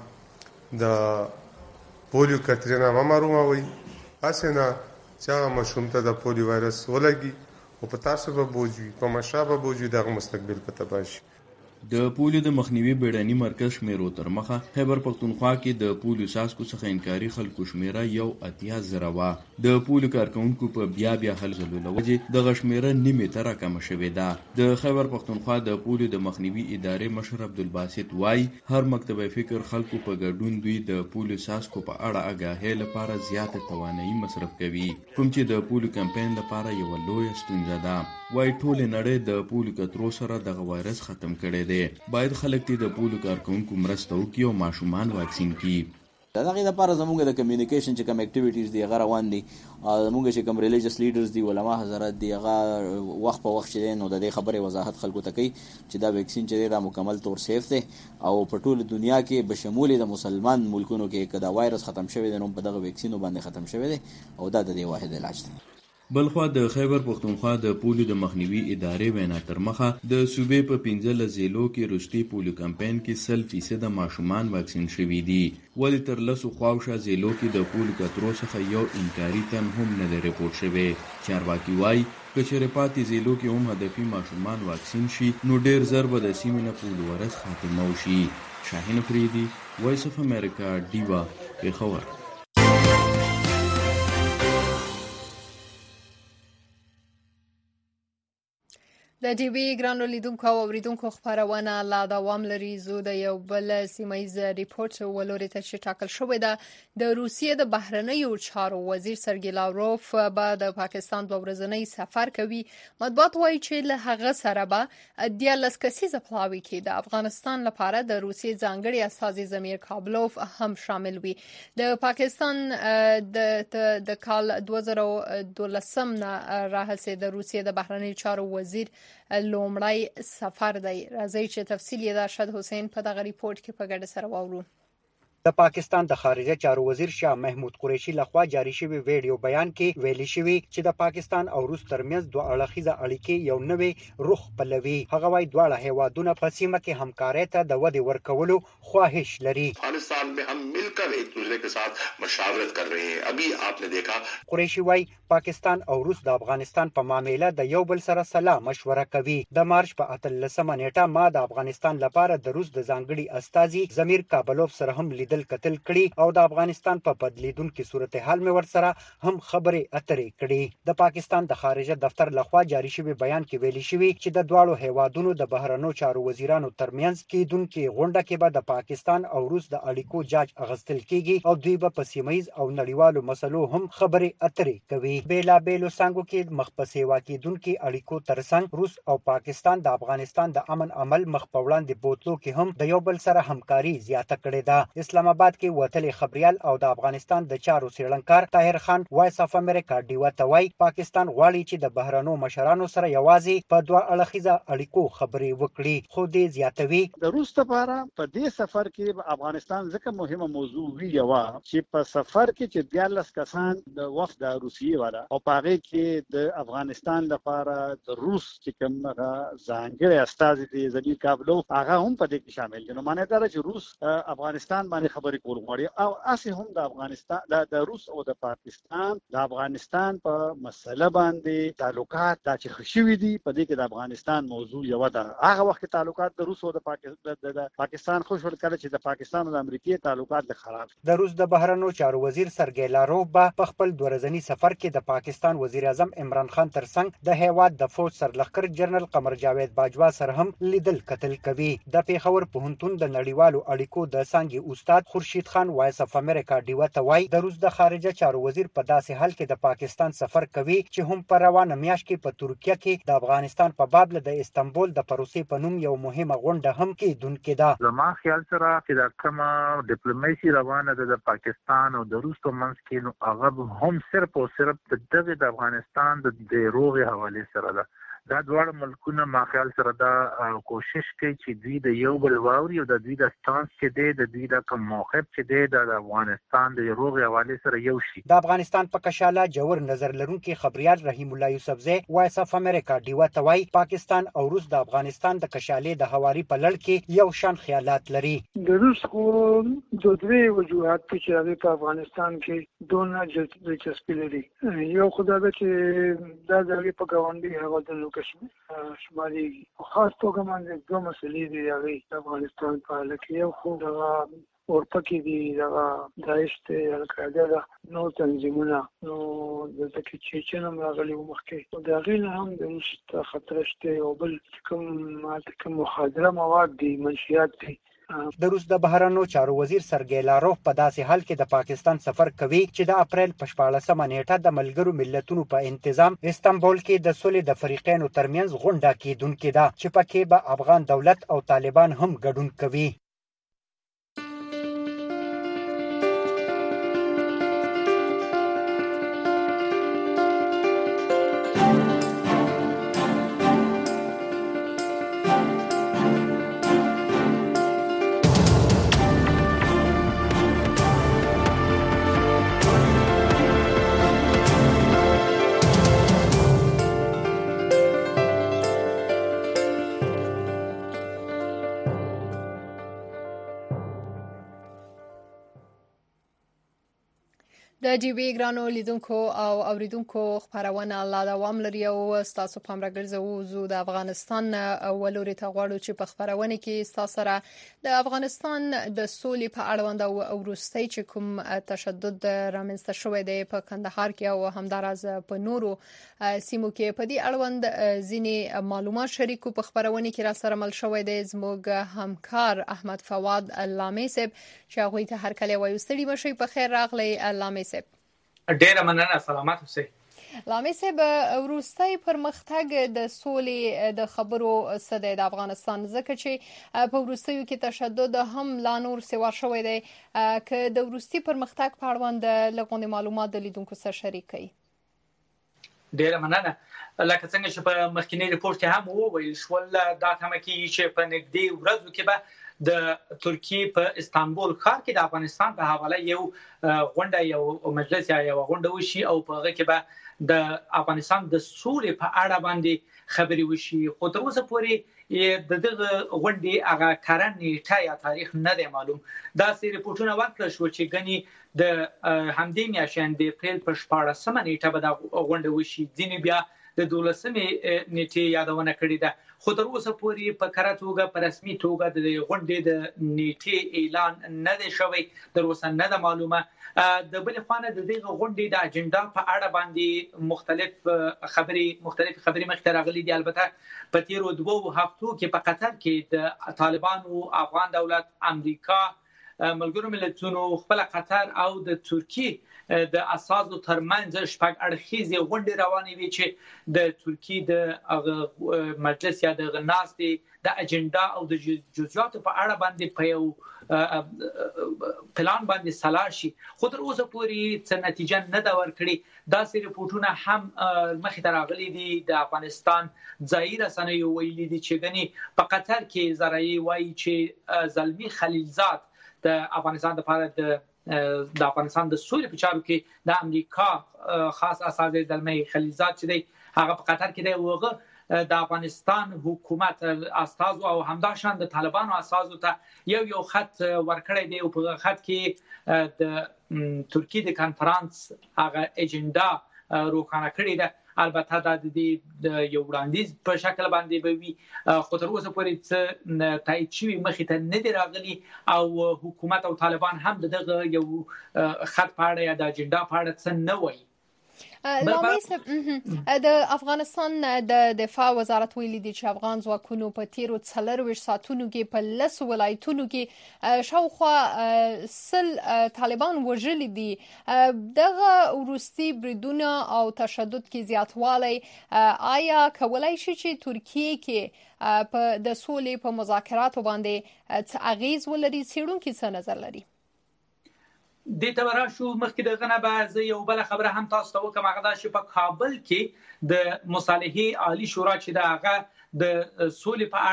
د پولیو کترې نه وماروئ. اسنه چې هغه ماشوم ته د پولیو وایرس ولګي او په تاسو به بوج وي، په مشا به بوج وي، دغه مستقبل په تباه شي. د پولیو د مخنیوي بیړني مرکز شمیرو تر مخه خیبر پختونخوا کې د پولیو څاڅکو څخه انکاري خلکو شمیره 1,80,000 وه. د پولیو کارکونکو په بیا هل ځلو له وجې دغه شمیره نیمې ته راکمه شوې ده. د خیبر پختونخوا د پولیو د مخنیوي ادارې مشر عبدالباسط وایي هر مکتبه فکر خلکو په ګډون دوی د پولیو څاڅکو په اړه آګاهۍ لپاره زیاته توانایي مصرف کوي، کوم چې د پولیو کمپاین لپاره یوه لویه ستونزه ده. وایي ټولې نړۍ د پولیو کترو سره دغه وایرس ختم کړی دی. باید خلک د پولیو کارکونکو مرسته وکړي او ماشومان واکسین کړي. د هغې لپاره زموږ د کمیونیکیشن چې کوم اکټیویټیز دي هغه روان دي. زموږ چې کوم ریلیجس لیډرز دي، علما حضرات دي، هغه وخت په وخت چې دی نو د دې خبرې وضاحت خلکو ته کوي چې دا ویکسین چې دی دا مکمل طور سیف دی او په ټوله دنیا کې بشمول د مسلمان ملکونو کې که دا وایرس ختم شوی دی نو په دغه ویکسینو باندې ختم شوی دی او دا د دې واحد علاج دی. بلخوا د خیبر پختونخوا د پولیو د مخنیوي ادارې وینا تر مخه د صوبې په 15 ضلعو کې روسي پولیو کمپاین کې 100% ماشومان واکسین شوي دي. ولې تر 10 خواوشه ضلعو کې د پولیو کترو څخه یو انکاري تن هم نه دی ریپورت شوی. چارواکي وایي که چېرې پاتې ضلعو کې هم هدفي ماشومان واکسین شي نو ډېر ژر به د سیمې نه پولیو وایرس خاتمه وشي. شاهین افریدي، وایس اف امریکا، ډیوا، پیښور. د ټي وي ګرانو لیدونکو او اوریدونکو خبرونه لا دوام لري. زه د یو بل سیمایز ریپورت ولوري ته چې ټاکل شوې ده د روسیې د بهرنیو چارو وزیر سرګی لاوروف به د پاکستان د ورځنی سفر کوي. مطبوعات وایي چې له هغه سره به 13 کسیزه پلاوي کې د افغانستان لپاره د روسیې ځانګړي استازي زمیر کابلوف هم شامل وي. د پاکستان د کال 2012 نه راهیسې د روسیې د بهرنیو چارو وزیر لومړی سفر دی. راځي چې تفصیل یې د ارشد حسین په دغه ریپورت کې په ګډه سره واورو. د پاکستان د خارجه چارو وزیر شاه محمود قریشي لخوا جاری شوی ویډیو بیان کې ویلي شوی چې د پاکستان او روس ترمنځ دوه اړخیزه اړیکې یو نوې روح پلوي. هغه وايي دواړه هیوادونه په سیمه کې همکارۍ ته د ودې ورکولو خواهش لري. افغانستان में हम मिलकर एक दूसरे के साथ मशावरत कर रहे हैं. अभी आपने देखा قریشي وايي پاکستان او روس د افغانستان په معاملې د یو بل سره سلا مشوره کوي. د مارچ په 18 نیټه ما د افغانستان لپاره د روس د ځانګړي استازي زمیر کابلوف سره هم لیدل کتل کړي او د افغانستان په بدلیدونکو صورتحال مې ورسره هم خبرې اترې کړي. د پاکستان د خارجه دفتر لخوا جاری شوی بیان کې ویلي شوی چې د دواړو هیوادونو د بهرنیو چارو وزیرانو ترمنځ کېدونکې غونډه کې به د پاکستان او روس د اړیکو جاج اغستل کیږي او دوی به په سیمایي او نړیوالو مسلو هم خبرې اترې کوي. بیلابېلو څانګو کې مخ په سیوا کېدونکې اړیکو ترڅنګ روس او پاکستان د افغانستان د امن عمل مخ په وړاندې بوتلو کې هم د یو بل سره همکاري زیاته کړې ده. اسلام آباد کې وتلې خبريال او د افغانستان د چارو څېړنکار طاهر خان وایس اف امریکا ډیوا ته وایي پاکستان غواړي چې د بهرنیو مشرانو سره یوازې په دوه اړخیزه اړیکو خبرې وکړي. خو دې زیاتوي د روس لپاره په دې سفر کې افغانستان ځکه مهمه موضوع وی و چې په سفر کې چې 14 کسان د وفد د روسیې ولا او پاره کې د افغانستان لپاره د روس چې کوم ځانګړي استازي دي زمیر کابلوف هغه هم په دې کې شامل دي. نو معنی دا چې روس افغانستان باندې خبرې کول غواړي او اسی هم د افغانستان د روس او د پاکستان د افغانستان په مسله باندې تعلقات دا چې خشوي دي په دې کې د افغانستان موضوع یو ده. هغه وخت تعلقات د روس او د پاکستان خو شول کله چې د پاکستان او د امریکای تعلقات له خراب. د روس د بهرنیو چارو وزیر سرګی لاروف په خپل دورزنی سفر کې د پاکستان وزیر اعظم عمران خان ترڅنګ د هیواد د فوج سرلښکر جنرال قمر جاوید باجوا سره هم لیدل کتل کوي. د پیښور پوهنتون د نړیوالو اړیکو د څانګې استاد خورشید خان وایس اف امریکا ډیو ته وایي د روس د خارجه چارو وزیر په داسې حال کې د پاکستان سفر کوي چې هم په روانه میاشت کې په ترکیه کې د افغانستان په باب له د استنبول د پروسې په نوم یو مهمه غونډه هم کېدونکې ده. زما خیال سره چې دا کومه ډیپلوماسي روانه ده د پاکستان او د روس په منځ کې نو هغه هم صرف او صرف د افغانستان د روغې حوالې سره ده. دا دواړه ملکونه ما خیال سره دا کوشش کوي چې دوی د یو بل واوري او د دوی د سټانس چې دی د دوی د کوم موقف چې دی د افغانستان د روغې حوالې سره یو شي. د افغانستان په کشاله جوړ نظر لرونکي خبريال رحیم الله یوسفزی وایس اف امریکا ډیو ته وایي پاکستان او روس د افغانستان د کشالې د هواري په لړ کې یو شان خیالات لري. د روس کو د دوه وجوهات چې په افغانستان کې دونه دلچسپي لري. یو خدای دې چې دا ځای په ګاونډي هغه د کشمیر شمالي خاص توګه باندې دوه مسلې دي د افغانستان په اړه کې. یو خو د اورپکې دي د داعش ته القاعده نو تنظیمونه نو د چچن هم راغلي مخکې د غیر هم د روس خطر شته او بل کوم مخدره مواد دي منشیات دي. د روس د بهرنیو چارو وزیر سرګی لاروف په داسې حال کې د پاکستان سفر کوي چې د اپریل په 14مه نیټه د ملګرو ملتونو په انتظام استنبول کې د صلح د فریقینو ترمنځ غونډه کېدونکې ده چې پکې به افغان دولت او طالبان هم ګډون کوي. د ډي وی ګرانو لیدونکو او اوریدونکو خبرونه لا دوام لري او تاسو په امر ګرځو زو د افغانستان ولوري ته غواړو چې په خبرونه کې تاسو سره د افغانستان د سولې په اړوند او وروستي چې کوم تشدد رامنځته شوی دی په کندهار کې او همدارز په نورو سیمو کې په دې اړوند ځینې معلومات شریکو په خبرونه کې را سره مل شوی دی. زموږ همکار احمد فواد لامي صاحب چې هغه ته هر کله وایو ستړي مشي په خیر راغلی. لامي صاحب ډیره مننه. سلامات اوسئ. لامي صاحب وروستي پرمختګ د سولې د خبرو سده د افغانستان ځکه چې په وروستیو کې تشدد هم لا نور سوا شوی دی که د وروستي پرمختګ په اړوند لغونې معلومات د لیدونکو سره شریک کړي. ډیره مننه. لکه څنګه چې په مخکینی ریپورت کې هم وویل شول دا کومه کې چې په نږدې ورځو کې به د ترکیه په استانبول ښار کې د افغانستان په حواله یو غونډه یو مجلس یا یو غونډه وشي او په هغه کې به د افغانستان د سولې په اړه باندې خبرې وشي. خو تر اوسه پورې د دغه غونډې هغه کارن نیټه یا تاریخ نه دی معلوم. دا سری ریپورتونه ورکړل شو چې غني د همدې میاشتې د اپریل په 14مه نیټه به د غونډه وشي. ځینې بیا د 12مې نیټه یادونه کړې ده. خو تر اوسه پورې په کره توګه په رسمي توګه د غونډې د نیټه اعلان نه دی شوی. تر اوسه نه ده معلومه. د بل خانه د دغه غونډې د اجنډا په اړه باندې مختلف خبرې مخته راغلي دي. البته په تیرو 2 هفتو کې په قطر کې د طالبانو، افغان دولت، امریکا، ملګرو ملتونو، خپل قطر او د ترکیه د اساسو ترمنځ شپږ اړخیزې غونډې روانې وي چې د ترکیه د مجلس یا د غناستي د اجنډا او د جزئیاتو په اړه باندې په یو پلان باندې سلا شي. خو تر اوسه پورې څه نتیجه نه دا ورکړي. دا سری ریپورتونه هم مخې ته راغلي دي. د افغانستان ځایي رسنیو ویلي دي چې غني په قطر کې زرایي وایي چې زلمی خلیلزاد د افغانستان لپاره د افغانستان د سولې په چارو کې د امریکا خاص اساسي زلمی خلیلزاد چې دی هغه په قطر کې دی. وغه د افغانستان حکومت استازو او همداشان د طالبانو استازو ته یو خط ورکړی دی او په خط کې د ترکیه د کانفرنس هغه اجنډا روښانه کړې ده. البته دا د یو وړاندیز په شکل باندې به وي، خو تر اوسه پورې څه تایید شوي مخې ته نه دي راغلي او حکومت او طالبان هم دغه یو خط په اړه یا د اجنډا په اړه څه نه وایي. د افغانستان د دفاع وزارت ویلي دی چې افغان ځواکونو په تیرو 24 ساعتونو کې په 10 ولایتونو کې شاوخوا 100 طالبان وژلي دي. دغه وروستي بریدونه او تشدد کې زیاتوالی آیا کولای شي چې ترکیه کې په د سولې په مذاکراتو باندې څه اغیز ولري؟ څېړونکي څه نظر لري؟ د تبرا شو مخکې دغه نه به یو بل خبره هم تاسو ته وکم، هغه دا چې په کابل کې د مصالحې عالی شورا چې دا هغه د سولې په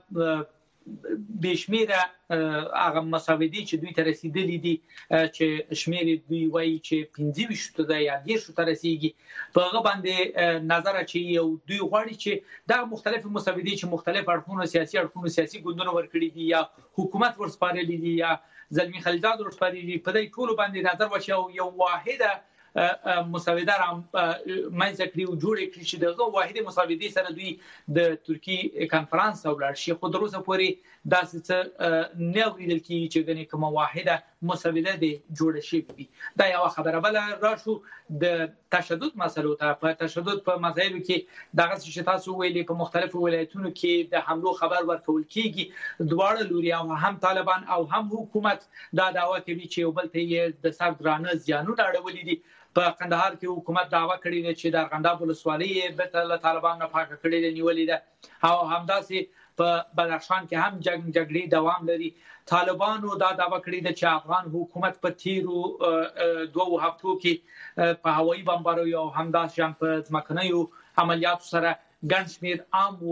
اړه بشمیره هغه مساویدي چې دوی ته رسیدلې دي چې شمیر دوی وایي چې 25 ته یا 10 ته رسیدي، په هغه باندې نظر چې یو دوی غواړي چې دا مختلف مساویدي چې مختلف اړخونو سیاسي ګوندونو ورکړي دي یا حکومت ورسپارلي دي یا زلمی خلیلزاد ورسپارلي، په دې ټولو باندې نظر وشي او یو واحده مساوده را منځ کړي او جوړ کړي چې دغه واحده مساوده سره دوی د ترکیه کانفرنس او لړ شي. خو دروازه پوري داسې څه نه ویل کی چې غني کومه واحده مساوده دی جوړ شي. دا یو خبره بل راشو د تشدد مسلو ته. په تشدد په مسایلو کې دغه چې تاسو ویلي په مختلفو ولایتونو کې د حملو خبر ورکول کیږي، دواړه لوري او هم طالبان او هم حکومت دا دعوا کوي چې یو بل ته د سر درانه زیانونه اړولې دي. په کندهار کې حکومت دعوا کړې ده چې د ارغنداب ولسوالۍ به طالبان نه پاکه کړې ده نیولې ده او همداسې په بدخشان کې هم جګړې دوام لري. طالبانو دا دعوا کړې ده چې افغان حکومت په تیرو 2 هفتو کې په هوایي بمباریو او همداسې په ځمکنیو عملیاتو سره ګڼ شمېر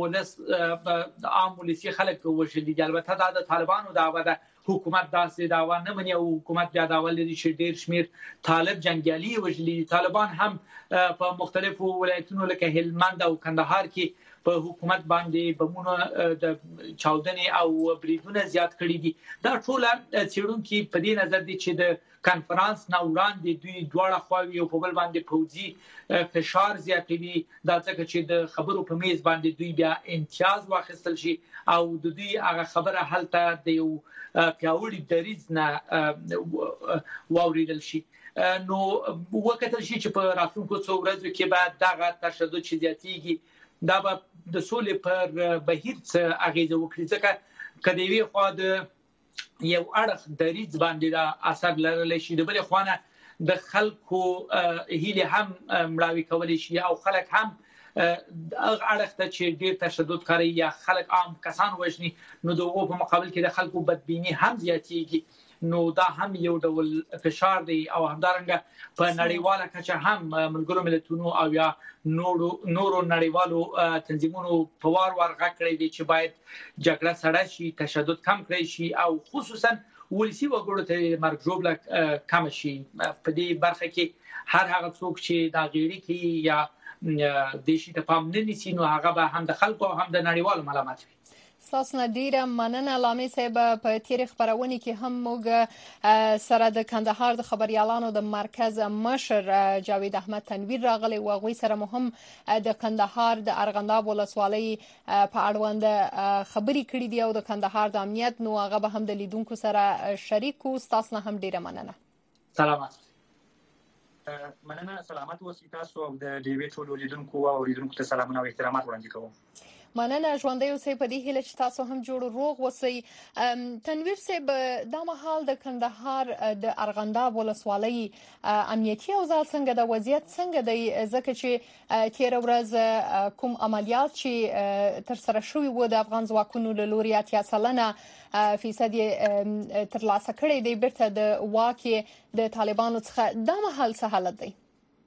عام ولسي خلک وژلي دي. البته دا د طالبانو دعوا ده، حکومت داسې دعوا نه مني او حکومت بیا دعوا لري چې ډېر شمېر طالب جنګیالي وژلي دي. طالبان هم په مختلفو ولایتونو لکه هلمند او کندهار کې په حکومت باندې بمونه د چاودنې او بریدونه زیات کړي دي. دا ټول څېړونکي په دې نظر دي چې د کانفرنس نه وړاندې دوی دواړه خواوې په بل باندې پوځي فشار زیاتوي، دا ځکه چې د خبرو په میز باندې دوی بیا امتیاز واخیستل شي او د دوی هغه خبره هلته د یو پیاوړي دریځ نه واوریدل شي. نو وکتل شي چې په راتلونکو څو ورځو کې به دغه تشدد چې زیاتېږي دا به د سولې پر بهیر څه اغیزه وکړي، ځکه که د یوې خوا د یو اړخ دریځ باندې دا اثر لرلی شي، د بلې خوا نه د خلکو هیلې هم مړاوي کولی شي او خلک هم هغه اړخ ته چې ډېر تشدد کوي یا خلک عام کسان وژني، نو د هغو په مقابل کې د خلکو بدبیني هم زیاتېږي. نو دا هم یو ډول فشار دی او همدارنګه په نړیواله کچه هم ملګرو ملتونو او یا نورو نړیوالو تنظیمونو په وار غږ کړی دی چې باید جګړه سړه شي، تشدد کم کړی شي او خصوصا ولسي وګړو ته مرګ ژوبله کم شي. په دې برخه کې هر هغه څوک چې دا غیړي کوي یا دیشي ته پام نه نیسي، نو هغه به هم د خلکو او هم د نړیوالو ملامت وي. ستاسو نه ډیره مننه لامي صاحب. په تیر خبرونه کې هم موږ سره د کندهار د خبريالانو د مرکز مشر جاوید احمد تنویر راغلی و غوي سره مهم د کندهار د ارغنداب ولسوالۍ په اړوند خبري کړې دي او د کندهار د امنیت نو هغه به هم د لیدونکو سره شریک کو. ستاسو نه هم ډیره مننه. سلامات. مننه. سلامات اوسئ تاسو او د ډیوی ټول لیدونکو ته سلامونه او احترامات وړاندې کوم. مننه. ژوندۍ اوسئ په دې هیله چې تاسو هم جوړ روغ اوسئ. تنویر صاحب، دا مهال د کندهار د ارغنداب ولسوالۍ امنیتي اوضاع څنګه د وضعیت څنګه دی، ځکه چې تیر ورځ کوم عملیات چې تر سره شوی و د افغان ځواکونو له لوري 80% ترلاسه کړی دی بیرته د واکې د طالبانو څخه، دا مهال څه حالت دی؟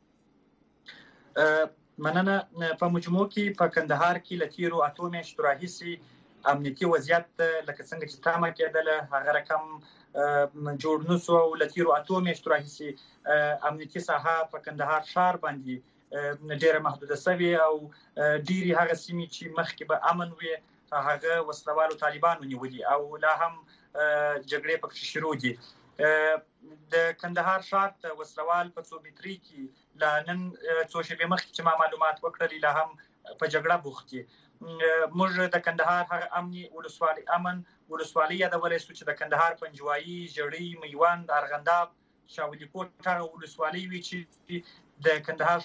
مننه. په مجموع کې په کندهار کې لتیرو 8 میاشتو راهیسې امنیتي وضعیت لکه څنګه چې تامه کېدله هغه رقم جوړ نشو او لتیرو 8 میاشتو راهیسې امنیتي ساحه په کندهار ښار باندې ډېره محدوده شوې او ډېری هغه سیمې چې مخکې به امن وي هغه وسلوالو طالبانو نیولي او لا هم جګړې پکې شروع دي. د کندهار ښار ته وسلوال په 2 متري کې لا نن څو شېبې مخکې چې ما معلومات وکړل لا هم په جګړه بوخت دي. موږ د کندهار هغه امني ولسوالۍ یادولای شو چې د کندهار پنجوایي، ژړۍ، میوند، ارغنداب، شاولي کوټ هغه ولسوالۍ وي چې د کندهار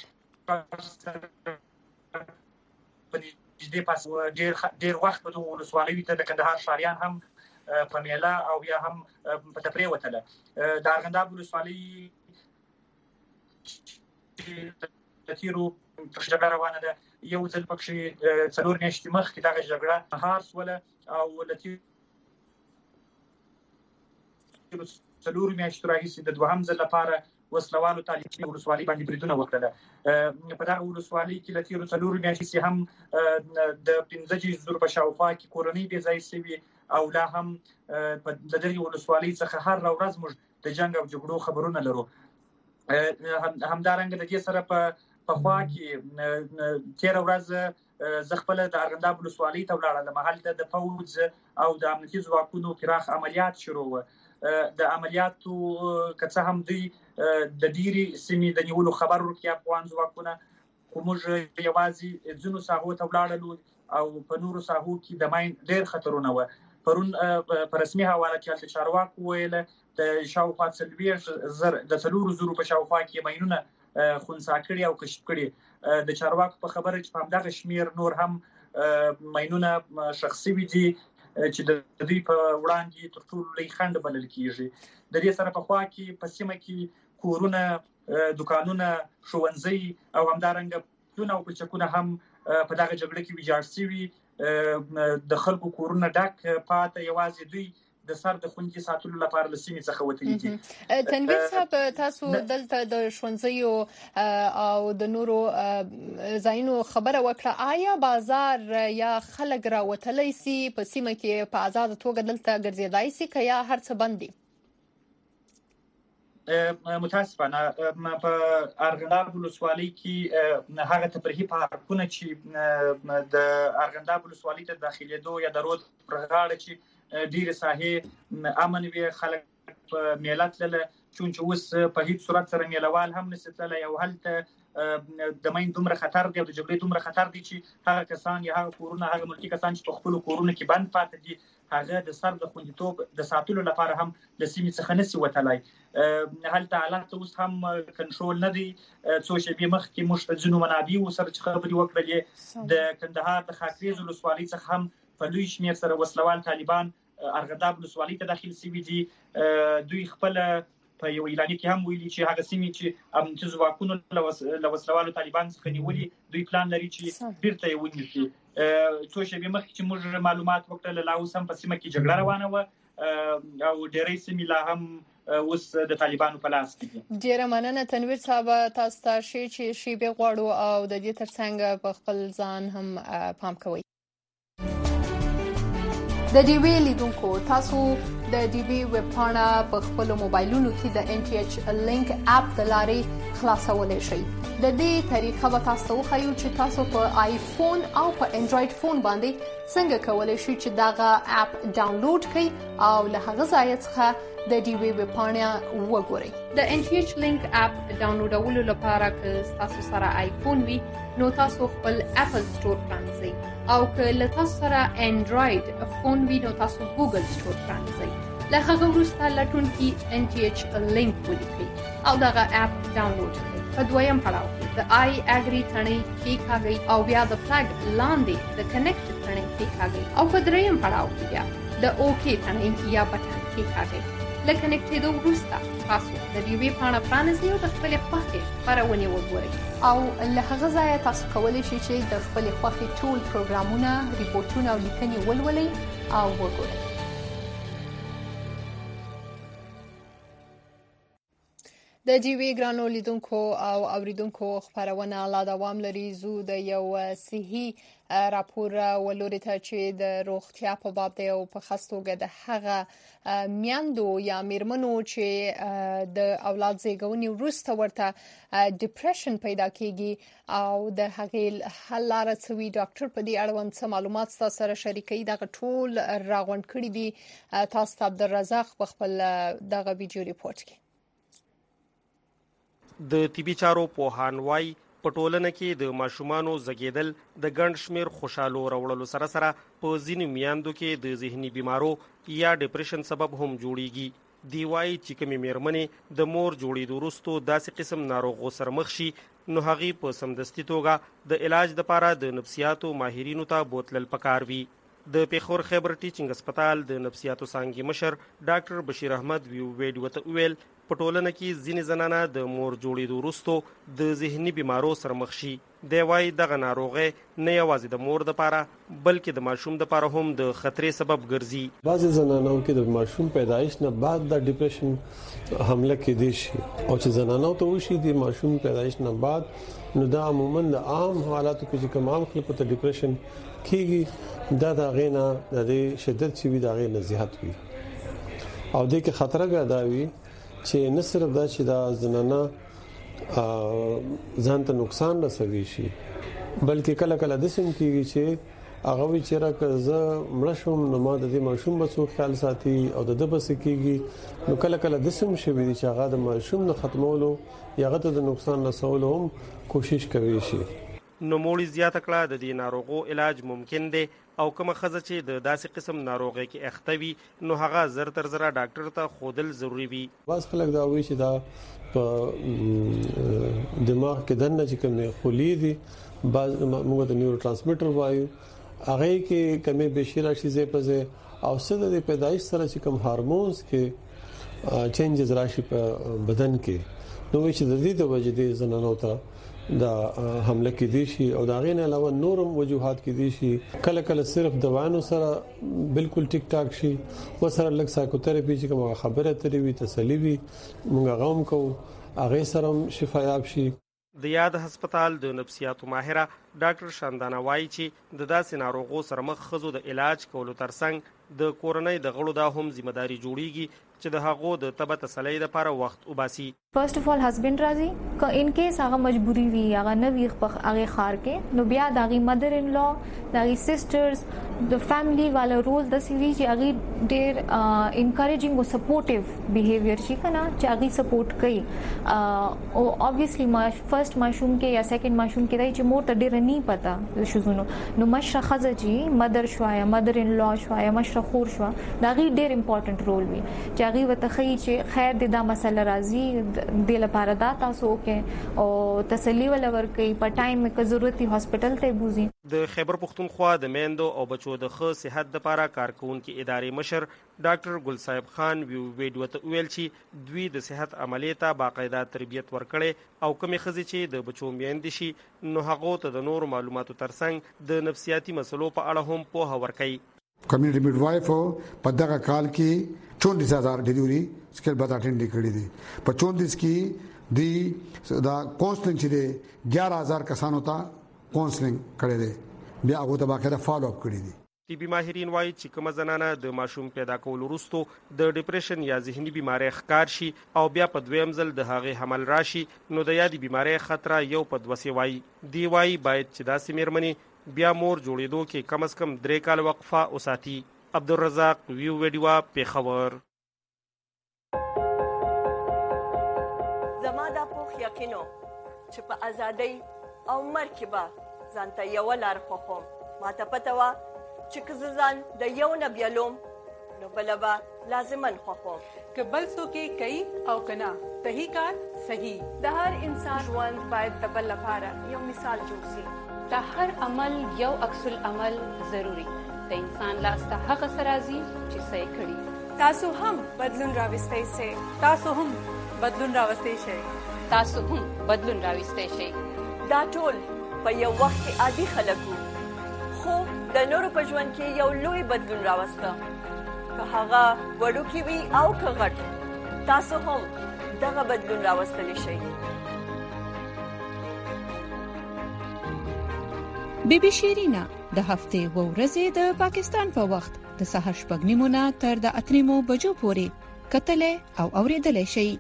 په دې پاس ډېر وخت په ولسوالۍ ته د کندهار ښاریان هم په میله او یا هم په تفریح وتله. د ارغنداب ولسوالۍ د تیرو جګړه روانه ده، یو ځل پکې 4 میاشتې مخکې دغه جګړه مهار شوله او له تیرو 4 میاشتو راهیسې د دوهم ځل لپاره وسلوالو طالبانو ولسوالۍ باندې بریدونه وکړل. په دغه ولسوالۍ کې له تیرو 4 میاشتې هم د 15,000 په شاوخوا کې کورنۍ بې ځایه شوي او لا هم د دغه ولسوالۍ څخه هر ورځ موږ د جنگ او جګړو خبرونه لرو. همدارنګه د دې سره په خوا کې تیر ورځ زه خپل د ارغنداب ولسوالۍ ته ولاړم. هلته د پوځ او د امنیتي ځواکونو پراخ عملیات شروع و. د عملیاتو که څه هم دوی د ډېرې سیمې د نیولو خبر ورکړي افغان ځواکونه، خو موږ یوازې ځینو ساحو ته ولاړلو او په نورو ساحو کې د ماین ډېر خطرونه وه. پرون په رسمي حواله کې هلته چارواکو ویله د شاوخوا 4,000 په شاوخوا کې ماینونه خنثی کړي او کشف کړي. د چارواکو په خبره چې په همدغه شمیر نور هم ماینونه شخصي وي دي چې د دوی په وړاندې تر ټولو لوی خنډ بلل کیږي. د دې سره په خوا کې په سیمه کې کورونه، دکانونه، ښوونځي او همدارنګه پلونه او پلچکونه هم په دغه جګړه کې ویجاړ شوي. د خلکو کورونه ډک پاته، یوازې دوی د سر د خوندي ساتلو لپاره له سیمې څخه وتلي دي. تنویر صاحب، تاسو دلته د ښوونځیو او د نورو ځایونو خبره وکړه، آیا بازار یا خلک راوتلی سي په سیمه کې په آزاده توګه دلته ګرځېدای سي که یا هر څه بند دي؟ متاسفانه په ارغنداب ولسوالۍ کې هغه تفریحي پارکونه چې د ارغنداب ولسوالۍ ته داخلېدو یا د رود پر غاړه چې ډېرې ساحې امن وي، خلک په میله تلله، چون چې اوس په هیڅ صورت سره میلهوال هم نشي تللی او هلته د ماین دومره خطر دی او د جګړې دومره خطر دی چې هغه کسان یا هغه کورونه، هغه ملکي کسان چې په خپلو کورونو کې بند پاتې دي، هغه د سر د خوندیتوب د ساتلو لپاره هم د سیمې څخه نشي وتلی. هلته حالات اوس هم کنټرول نه دی. څو شېبې مخکې موږ د ځینو منابعو سره چې خبرې وکړلې، د کندهار د خاکریز ولسوالۍ څخه هم په لوی شمېر سره وسلوال طالبان ارغنداب ولسوالۍ ته داخل شوي دي. دوی خپل په یو اعلان کې هم ویلي چې هغه سیمې چې امنیتي ځواکونو له وسلوالو طالبان څخه نیولي، دوی پلان لري چې بیرته یې ونیسي. څو شېبې مخکې چې موږ معلومات وکړل، لا اوس هم په سیمه کې جګړه روانه وه او ډېری سیمې لا هم اوس د طالبانو په لاس کې دي. ډېره مننه تنویر صاحب، تاسو ته چې شیبې غواړو او د دې ترڅنګ په خپل ځان هم پام کوئ. د ډیوی لیدونکو، تاسو د ډیوی ویب پاڼه په خپل موبایلونو کې د NTH لینک اپ د لارې خلاصولای شئ. د دې طریقه به تاسو وښیو چې تاسو په آیفون او په انډراید فون باندې څنګه کولای شئ چې دغه اپ ډاونلوډ کړئ او له هغه ځای څخه د ډیوی ویب پاڼه وګورئ. د NTH لینک اپ ډاونلوډولو لپاره که تاسو سره آیفون وي نو تاسو خپل اپل سٹور پرانځئ او که له تاسو سره انډراید فون وي نو تاسو ګوګل سٹور پرانځئ. له هغه وروسته لټون کې NTH لینک ولیکئ او دغه اپ ډاونلوډ کړئ. په دویم پړاو کې د آی اګری تڼۍ کېکاږئ او بیا د فلګ لاندې د کنیکټ تڼۍ کېکاږئ او په دریم پړاو کې بیا د اوکې تڼۍ یا بټن کېکاږئ. له کنیکټېدو وروسته تاسو د ډیوی پاڼه پرانیزئ او د خپلې خوښې خپرونې وګورئ او له هغه ځایه تاسو کولی شئ چې د خپلې خوښې ټول پروګرامونه، ریپورټونه او لیکنې ولولئ او وګورئ. د ډیوی ګرانو لیدونکو او اوریدونکو خبرونه لا دوام لري. زو د یو صحي راپور ولوري ته چې د روغتیا په باب دی او په خاص توګه د هغه میندو یا میرمنو چې د اولاد زیږونې وروسته ورته ډیپریشن پیدا کیږي او د هغې حل لاره څه وي. ډاکټر په دې اړوند څه معلومات تاسو سره شریکوي؟ دغه ټول راغونډ کړي دي تاسو ته عبدالرزاق په خپل دغه ویډیو ریپورت کې. د طبي چارو پوهان وايي په ټولنه کې د ماشومانو زګیدل د ګڼ شمیر خوشالو راوړلو سره سره په ځینو میاندو کې د ذهني بیمارو یا ډیپریشن سبب هم جوړیږي. دی وايي چې کومې میرمنې د مور جوړېدو وروسته داسې قسم ناروغو سره مخ شي نو هغې په سمدستي توګه د علاج لپاره د نفسیاتو ماهرینو ته بوتلل پکار وي. د پیښور خیبر ټیچینګ هسپتال د نفسیاتو څانګې مشر ډاکټر بشیر احمد ویډیو ته ویل په ټولنه کې ځینې زنانه د مور جوړېدو وروسته د ذهني بیمارو سره مخ شي. دی وايي دغه ناروغي نه یوازې د مور لپاره بلکې د ماشوم لپاره هم د خطرې سبب ګرځي. بعضې زنانو کې د ماشوم پیدایش نه بعد د ډیپریشن حمله کېدی شي او چې زنانو ته وشي د ماشوم پیدایش نه بعد نو دا عموما د عام حالاتو کې چې کوم عام خلکو ته ډیپریشن کېږي دا د غینا د شدت چې وي د غینا زیات وي او د کې خطر غدا وي چې نه صرف دا چې دا زنانه ځان ته نقصان رسوي شي بلکې کله کله د سم کېږي چې هغه وی چې راکه زه مړ شوم نو ما د دې ماشوم بچو خیال ساتي او د د بس کېږي نو کله کله د سم شوي دي چې هغه د ماشوم نه ختمولو یا غته د نقصان رسولو هم کوشش کوي شي. نو موړي زیاته کړه د دې ناروغو علاج ممکن دی او کومه ښځه چې د داسې قسم ناروغي کې اخته وي نو هغه زر تر زره ډاکټر ته خودل ضروری وي. باز خلک دا وایي چې دا په دماغ کې دنه چې کومه خولي دي باز موږ د نیورو ترانسمیټر وایو هغه کې کمی بشي راشي زې پځه او سره د پیدایش سره چې کوم هارمونز کې چینجز راشي په بدن کې نو چې د دې د وجې د زنانو ته دا حمله کې دي شي او دا غین علاوه نورم وجوهات کې دي شي کله کله صرف دواانو سره بالکل ټیک ټاک شي وسره لږ سایکوتراپي چې کومه خبره ترې وي تسلی وي موږ غوم کوو هغه سره شفایاب شي. د یاد هسپتال د نفسیاتو ماهره ډاکټر شاندانا وايي چې د داسې ناروغو سره مخ خزو د علاج کولو ترڅنګ د کورنۍ د غړو د هم ځمېداري جوړیږي چې د هغو د تبه تسلی لپاره وخت وباسي. فرست اف اول هسبند راځي که ان کیس هغه مجبوری وي هغه نه وي هغه خار کې نو بیا دغه مدر ان لا دغه سیسټرز د فیملی والا رول د سیوی چې هغه ډیر انکریجینګ او سپورټیو بیهیویر شي کنه چې هغه سپورټ کوي او obviously فرست ماشوم کې یا سیکنډ ماشوم کې دای چې مور ته ډیر نه پتا شوزونو نو مشره خزه چې مدر شو یا مدر ان لا شو یا مشره خور شو دا غي ډیر امپورټنٹ رول وي چې هغه وتخی چې خیر دې دا مسله راځي د لپاره دا تاسو کې او تسلی ولور کوي په ټایم کې ضرورت دی هسپټل ته بوزي. د خیبر پختونخوا د میندو او بچو د ښه صحت لپاره کارکونکو ادارې مشر ډاکټر ګل صاحب خان ویډیو ته ویل چې دوی د صحت عملیات ته باقاعده تربیت ورکړي او کومې ښځې چې د بچو میندې شي نو هغه ته د نور معلوماتو ترڅنګ د نفسیاتي مسلو په اړه هم پوهه ورکړي. کمیونټي میډوایف په دغه کال کې 34,000 ډیلیوري سکیل بعد اټینډ کړي دي په 34 کې دی دا کونسلینګ چې دی 11,000 کسانو ته کونسلینګ کړي دي بیا هغه ته باقاعده فالو اپ کړي دي. طبي ماهرین وايي چې کومه زنانه د ماشوم پیدا کول وروسته د ډیپریشن یا ذهني بیماری ښکار شي او بیا په دویم ځل د هغې حمل راشي نو د یادې بیماری خطر یو په دوسه وایي. دی وايي باید چې داسې میرمنې بیا مور جوړېدو کې کم از کم 3 کال وقفه وساتي. عبدالرزاق ویډیو پیښور. زما دا پوخ یقینو چې په ازادۍ او مرګ کې به ځان ته یوه لار خوښوم. ما ته پته وه چې که زه ځان د یو نه بیلوم نو بله به لازما خوښوم. که بل څوک یې کوي او که نه صحیح کار صحیح. د هر انسان ژوند باید د بل لپاره یو مثال جوړ شي. د هر عمل یو عکس العمل ضروری د انسان لاس ته هغه سرازي چې صحیح کړي. تاسو هم بدلون راوستئ شئ. تاسو هم بدلون راوستئ شئ. تاسو هم بدلون راوستئ شئ. دا ټول په یو وخت کې عادي خلک وو خو د نورو په ژوند کې یو لوی بدلون راوسته. که هغه وړوکی وي او که غټ تاسو هم دغه بدلون راوستلی شئ. بی بی شیرینا د هفتې ورځې د پاکستان په وخت د سحر 8:30 تر د 8:00 بجو پورې کتلې او اوریدلې شي.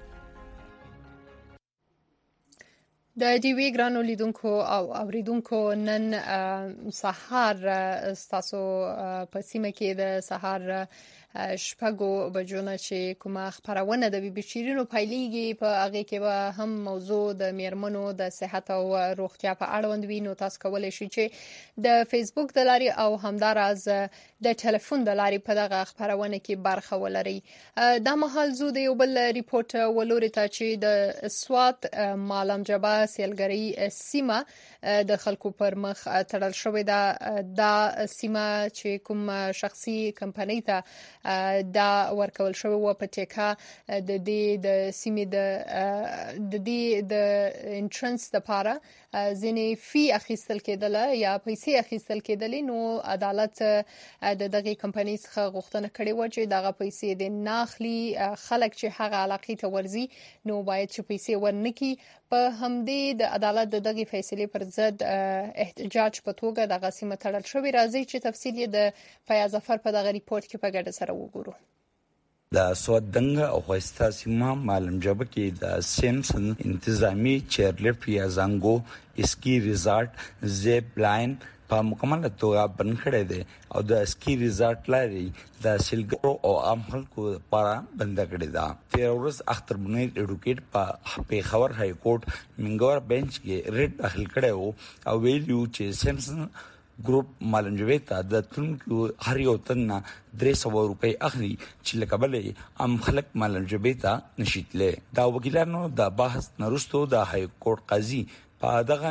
د دیوی ګرانو لیدونکو او اوریدونکو نن سحر تاسو په سیمه کې د سحر 6 بجو نه چې کومه خبرونه د بي بي شيرینو پایلیږي په هغه کې به هم موضوع د میرمنو د صحت او روغتیا په اړه وندوي. نو تاسو کولای شئ چې د فیسبوک د لارې او همداراز د ټلیفون د لارې په دغه خبرونه کې برخه ولرئ. د مهال زو د یو بل ریپورت ولوري ته چې د سوات مالم جبا سیلګری سیمه د خلکو پر مخ تړل شوې ده. دا سیمه چې کوم شخصي کمپنۍ ته دا ورکول شوی و په ټیکا د دې د سیمې د انټرنس لپاره ځینې فی اخیستل کېدل یا پیسې اخیستل کېدل. نو عدالت د دغه کمپنۍ څخه غوښتنه کړې و چې دغه پیسې د ناخلي خلک چې هغه علاقې ته ورزي نو باید چې پیسې ورنکي. په همدې د عدالت دغه فیصله پر ضد احتجاج په توګه دغه سیمه تړل شوی. راځي چې تفصیل یې د فیاض ظفر په دغه ریپورت کې په ګډه سره وګورو. د سواد دنګ او خوستا سیمه معلم جبه کې د سیمسن انتظامی چیرلیفټ یا زنګو اسکی ریزارټ زیپ لاین په مکمل توګه بند کړی دی او د اسکی ریزارټ لاري د سیلګرو او عام خلکو لپاره بند کړی دی. تیرورز اختر منیر اډوکیټ په خبر های کورټ منګور بنچ کې ریټ داخل کړو او ویلیو چې سیمسن ګروپ معلم جوی ته د تونکو هر یو تن 300 روپۍ اخلي چې لکبلې عام خلک معلم جوی ته نشیتله. دا وکیلانو د بحث نرستو د های کورټ قاضي په دغه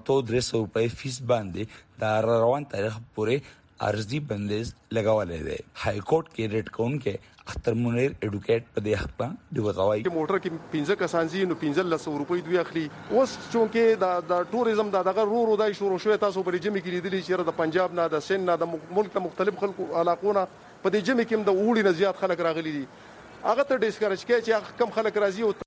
900 روپۍ فیس باندې د روان تاریخ پورې ارزي بندیز لګولې ده. های کورټ کې ریټ کون کې اختر منیر اډوکیټ په دې حق دی وغواړي چې موټر کې 15 کسان زی نو 1500 روپۍ دوی اخلي. اوس چونکه د ټوریزم دغه رو دای شروع شوی. تاسو په جمی کې لیدلی چې د پنجاب نه د سن نه د ملک ته مختلف خلکو علاقونه په دې جمی کې د وړي نه زیات خلک راغلي دي. هغه ته ډیسکریج کوي چې کم خلک راځي او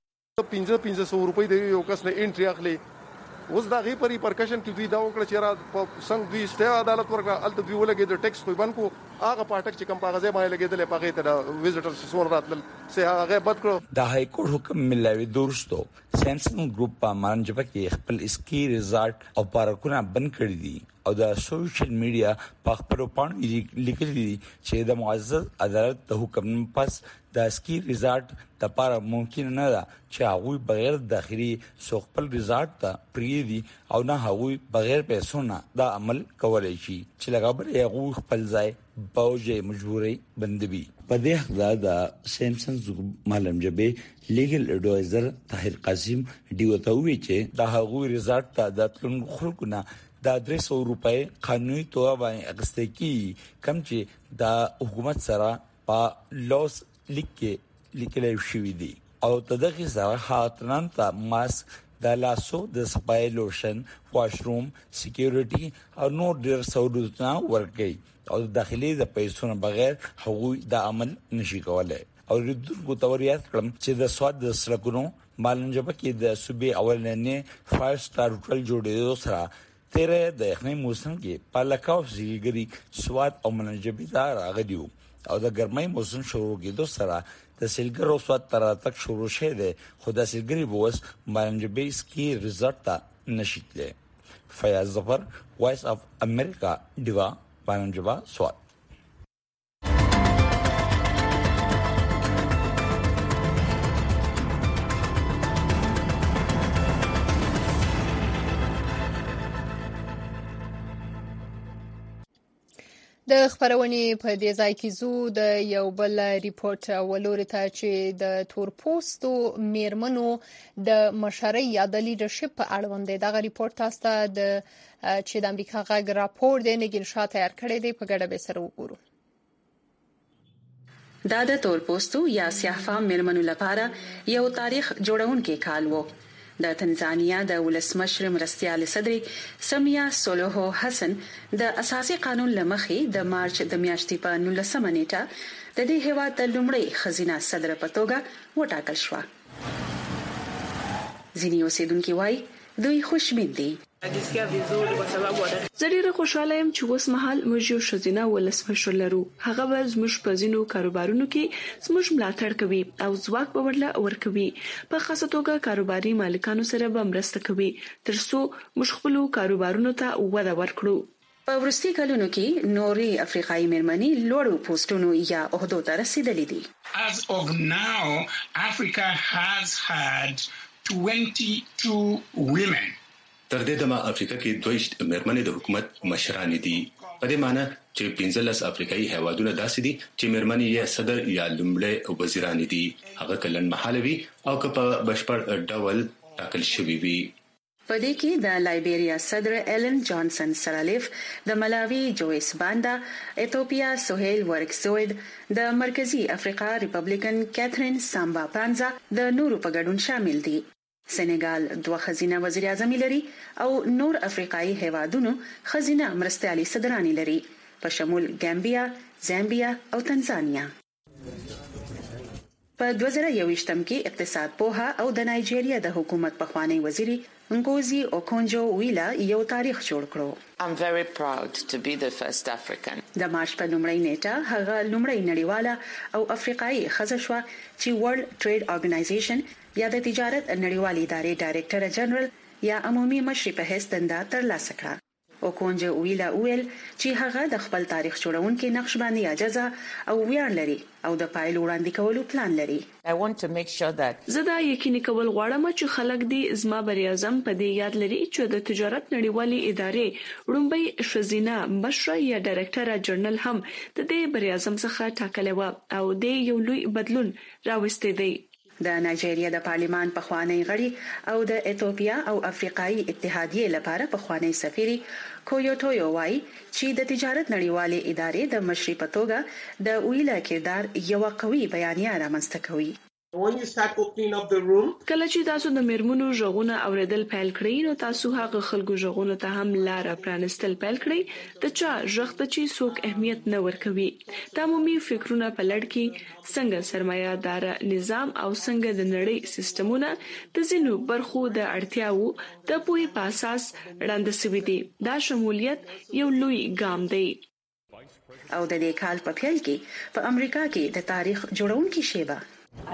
1500 روپۍ د یو کس نه انټری اخلي. اوس دا غي پرې پرکشن کې دوی دا وکړه چې را څنګه دوی ستې عدالت ورکړه الته دوی ولګي د ټیکس خو بنکو هغه پاټک چې کم کاغذ باندې لګیدل په هغه ته وزټر سون راتل سه هغه بد کړو. د های کورټ حکم ملاوي درستو سیمسن ګروپ په مانجبه کې خپل اسکی ریزارټ او پارکونه بند کړی دي او د سوشل میډیا په خپل پاڼو لیکلي دي چې د معزز عدالت د حکم پس د اسکی ریزارټ د لپاره ممکن نه ده چې هغه بغیر داخلي خپل ریزارټ ته پریدي او نه هغه بغیر پیسو نه دا عمل کولای شي چې لګابر هغه خپل ځای باوجه مجبوري بندوي. په دې حق د سیمسن معلم جبه لیګل اډوایزر طاهر قاسم دیوتاوی چې د هغه ریزارټ ته د تلون خلکو نه د 300 روپۍ قانوني توګه باندې اخیستل کی کم چې د حکومت سره په لوس لیکل شوی دی او تدغه سره خاطران ته ماسک د لاسو د صفای لوشن واشروم سکیورټي او نور ډیر سہولتونه ورکړي او داخلي د پیسو نه بغیر هغوی د عمل نشي کولای. او دغه توریات کړم چې د سواد د سړکونو معلم جبه کې د صوبې اولنې 5 سٹار هوټل جوړېدو سره تیرې د یخنۍ موسم کې پالکاو سیلګری سواد او منجبې ته راغلیو او د ګرمۍ موسم شروع کېدو سره د سیلګرو سواد تر تک شروع شه ده. خو د سیلګری بوس منجبې سکی ریزارټ ته نشیتله. فیاض ظفر وایس اف امریکا دیوا منجبا سواد. د خبرونې په دې ځای کې زو د یو بل ریپورت ولوري ته چې د تورپوستو میرمنو د مشرۍ یا د لیډرشپ په اړوند دغه ریپورت تاسو ته چې د امریکا غږ راپور دی نګین شاه تیار کړی دی په ګډه به سره وګورو. دا د تورپوستو یا سیاه‌فام میرمنو لپاره یو تاریخ جوړونکي کال وو. د تنزانیا د ولسمشر مرستیال صدر سمیا سولوهو حسن د اساسي قانون لمخې د مارچ د میاشتې په 19 نیټه د دې هیواد د لومړي خزینه صدر په توګه وټاکل شو. ځینې اوسیدونکو وایي دوی خوشبین دي. زه ډیره خوشاله یم چې اوس مهال موږ یو ښځینه ولسمشر لرو. هغه به زموږ په ځینو کاروبارونو کې زموږ ملاتړ کوي او ځواک به ورکوي. په خاصه توګه کاروباري مالکانو سره به مرسته کوي ترڅو موږ خپل کاروبارونو ته وده ورکړو. په وروستي کلونو کې نوري افریقایي مېرمنې لوړو پوسټونو یا عہدو ته رسیدلې دي. As of now, Africa has had 22 women. تر دې دمه افریقا کې 22 مېرمنې د حکومت مشران دي. په دې معنی چې 15 افریقایي هیوادونه داسې دي چې مېرمنې یې صدر یا لومړی وزیران دي. هغه کلن محلوي او که په بشپړ ډول ټاکل شوی وي. په دې کې د لایبیریا صدر ایلن جانسن سرالیف، د ملاوي جویس باندا، ایتوپیا سهیل ورکزوید، د مرکزی افریقا ریپبلیکن کیترین سامبا پانزا د نورو په ګډون شامل دي. سنگال 2 خزینه وزیر اعظم لري او نور افریقایي هیوادونو خزینه مرستيالي صدرانی لري په شمول ګامبیا، زامبیا او تنزانیا. په 2021 کې اقتصاد پوها او د نایجیریا د حکومت پخوانی وزیری نګوزي اوکونجو ویلا یو تاریخ جوړ کړو. I'm very proud to be the first African. د مارچ په لومړۍ نیټه هغه لومړۍ نړیواله او افریقایي ښځه شوه چې ورلد ټریډ اورګنایزیشن یا د تجارت نړیوالې ادارې ډایریکټر جنرال یا عمومي مشر په حیث دنده ترلاسه کړه. اوکونجو ویلا ویل چې هغه د خپل تاریخ جوړونکو نقش باندې عاجزه او ویاړ لري او د پایل وړاندې کولو پلان لري. I want to make sure that زه دا یقیني کول غواړم چې خلک دې زما بری اعظم په دې یاد لري چې د تجارت نړیوالې ادارې لومړی ښځینه مشر یا ډایریکټر جنرال هم د دې بری اعظم څخه ټاکل و او د یو لوی بدلون راوستي دی. د نایجیریا د پارلیمان پخوانی غړي او د ایتوپیا او افریقایي اتحادیې لپاره پخوانی سفیر کویوټویو وای چې د تجارت نړیوالې ادارې د مشري په توګه د ویلا کردار یو قوي بیانیه رامنځته کوي. When you start opening up the room, کله چې تاسو د میرمنو ژغونه اوریدل پیل کړئ نو تاسو هغه خلکو ژغونه ته هم لار پرانستل پیل کړئ د چا ژغ ته چې څوک اهمیت نه ورکوي. د عمومي فکرونه په لړ کې څنګه سرمایه دار نظام او څنګه د نړۍ سیستمونه د ځینو برخو د اړتیاو د پوهې په اساس وړاندې شوي دي. دا شمولیت یو لوی ګام دی. او د دې کال په پیل کې په امریکا کې د تاریخ جوړونکي شیبه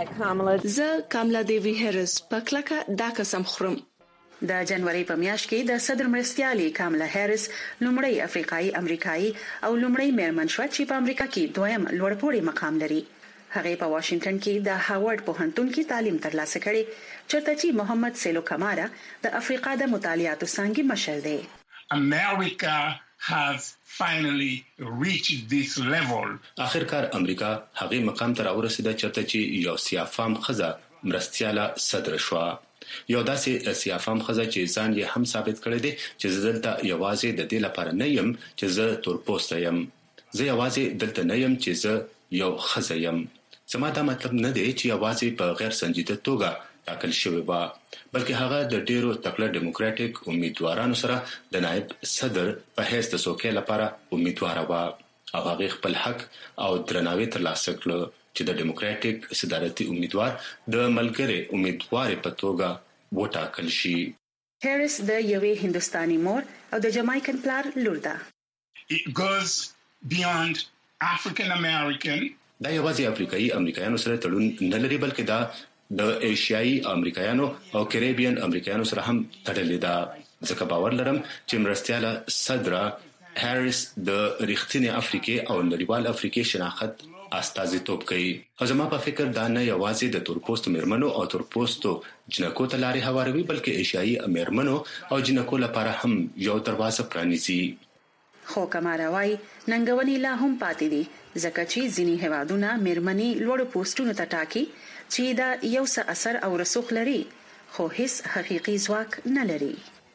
زه کاملا دیوی هریس په کلکه دا قسم خورم. د جنوري په میاشت کې د صدر مرستيالي کاملا هریس لومړی افریقایي امریکایي او لومړی مېرمن شوه چې په امریکا کې دویم لوړپوړی مقام لري. هغه په واشنگټن کې د هاورډ پوهنتون کې تعلیم ترلاسه کړي چېرته چې محمد سیلو کمارا د افریقا د مطالعاتو څانګې مشر دی. America has finally reached this level. آخرکار امریکا هغه مقام ته راورسیده چې یو سیافام خزه مرستياله صدر شو. یو داسې سیافام خزه چې ځان یې هم ثابت کړی دی چې دلته یوازې د دې لپاره نه یم چې زه تورپوسته یم. زه یوازې دلته نه یم چې زه یو خزه یم. زما دا مطلب نه دی چې یوازې په غیر سنجیده توګه ټاکل شوی و بلکې هغه د ډیرو تکړه ډیموکراټیک امیدوارانو سره د نائب صدر په حیث د څوکۍ لپاره امیدوار و او هغه خپل حق او درناوی ترلاسه کړ چې د ډیموکراټیک صدارتي امیدوار د ملګری امیدوار په توګه وټاکل شي. هریس د یوې هندستاني مور او د جمایکن پلار لور ده. It goes beyond African American. دا یوازې افریقایي امریکایانو سره تړون نه لري بلکې دا د ایشیایي امریکایانو او کریبین امریکایانو سره هم تړلې ده. ځکه باور لرم چې مرستياله صدر هریس د ریښتینی افریقای او نړیوال افریقای شناخت استازیتوب کوي. او زما په فکر دا نه یوازې د تورپوستو مېرمنو او تورپوستو جنکو ته لارې هواروي بلکې ایشیایي مېرمنو او جنکو لپاره هم یو دروازه پرانیزي. خو کمارا وای ننګونی لا هم پاتې دي ځکه چې ځینی هوادونه مېرمنې لوړ پوسټونو ته ټاکي چې دا یو څه اثر او رسوخ لري خو هیڅ حقيقي ځواک نه لري.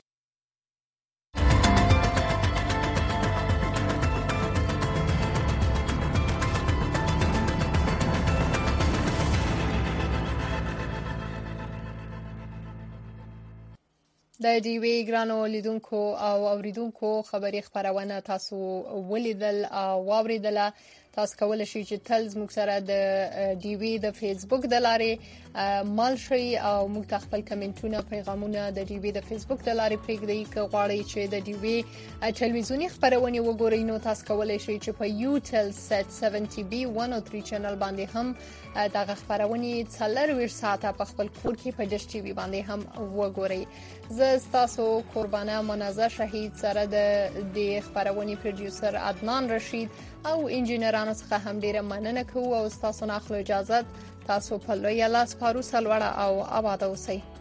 د دیوی ګرانو لیدونکو او اوریدونکو خبري خبرونه تاسو ولیدل او واوریدل تاسو کولای شئ چې تل زموږ سره د ډي وی د فیسبوک د لارې مال شئ او موږ ته خپل کمنټونه پیغامونه د ډي وی د فیسبوک د لارې پرېږدئ که غواړئ چې د ډي وی ټلویزیونی خبرونه وګورئ نو تاسو کولای شئ چې په یوټل سیټ 70 بي 103 چینل باندې هم دغه خبرونه 24 ساعته په خپل کور کې په ډیش ټي وی باندې هم وګورئ. زه تاسو قربانه منازه شهید سره د خبرونه پروډوسر عدنان رشید او انجینرانو څخه هم ډیره مننه کوم او تاسو نه خپل اجازه تاسو په لوی لاس پارو سلوړه او آباد اوسئ.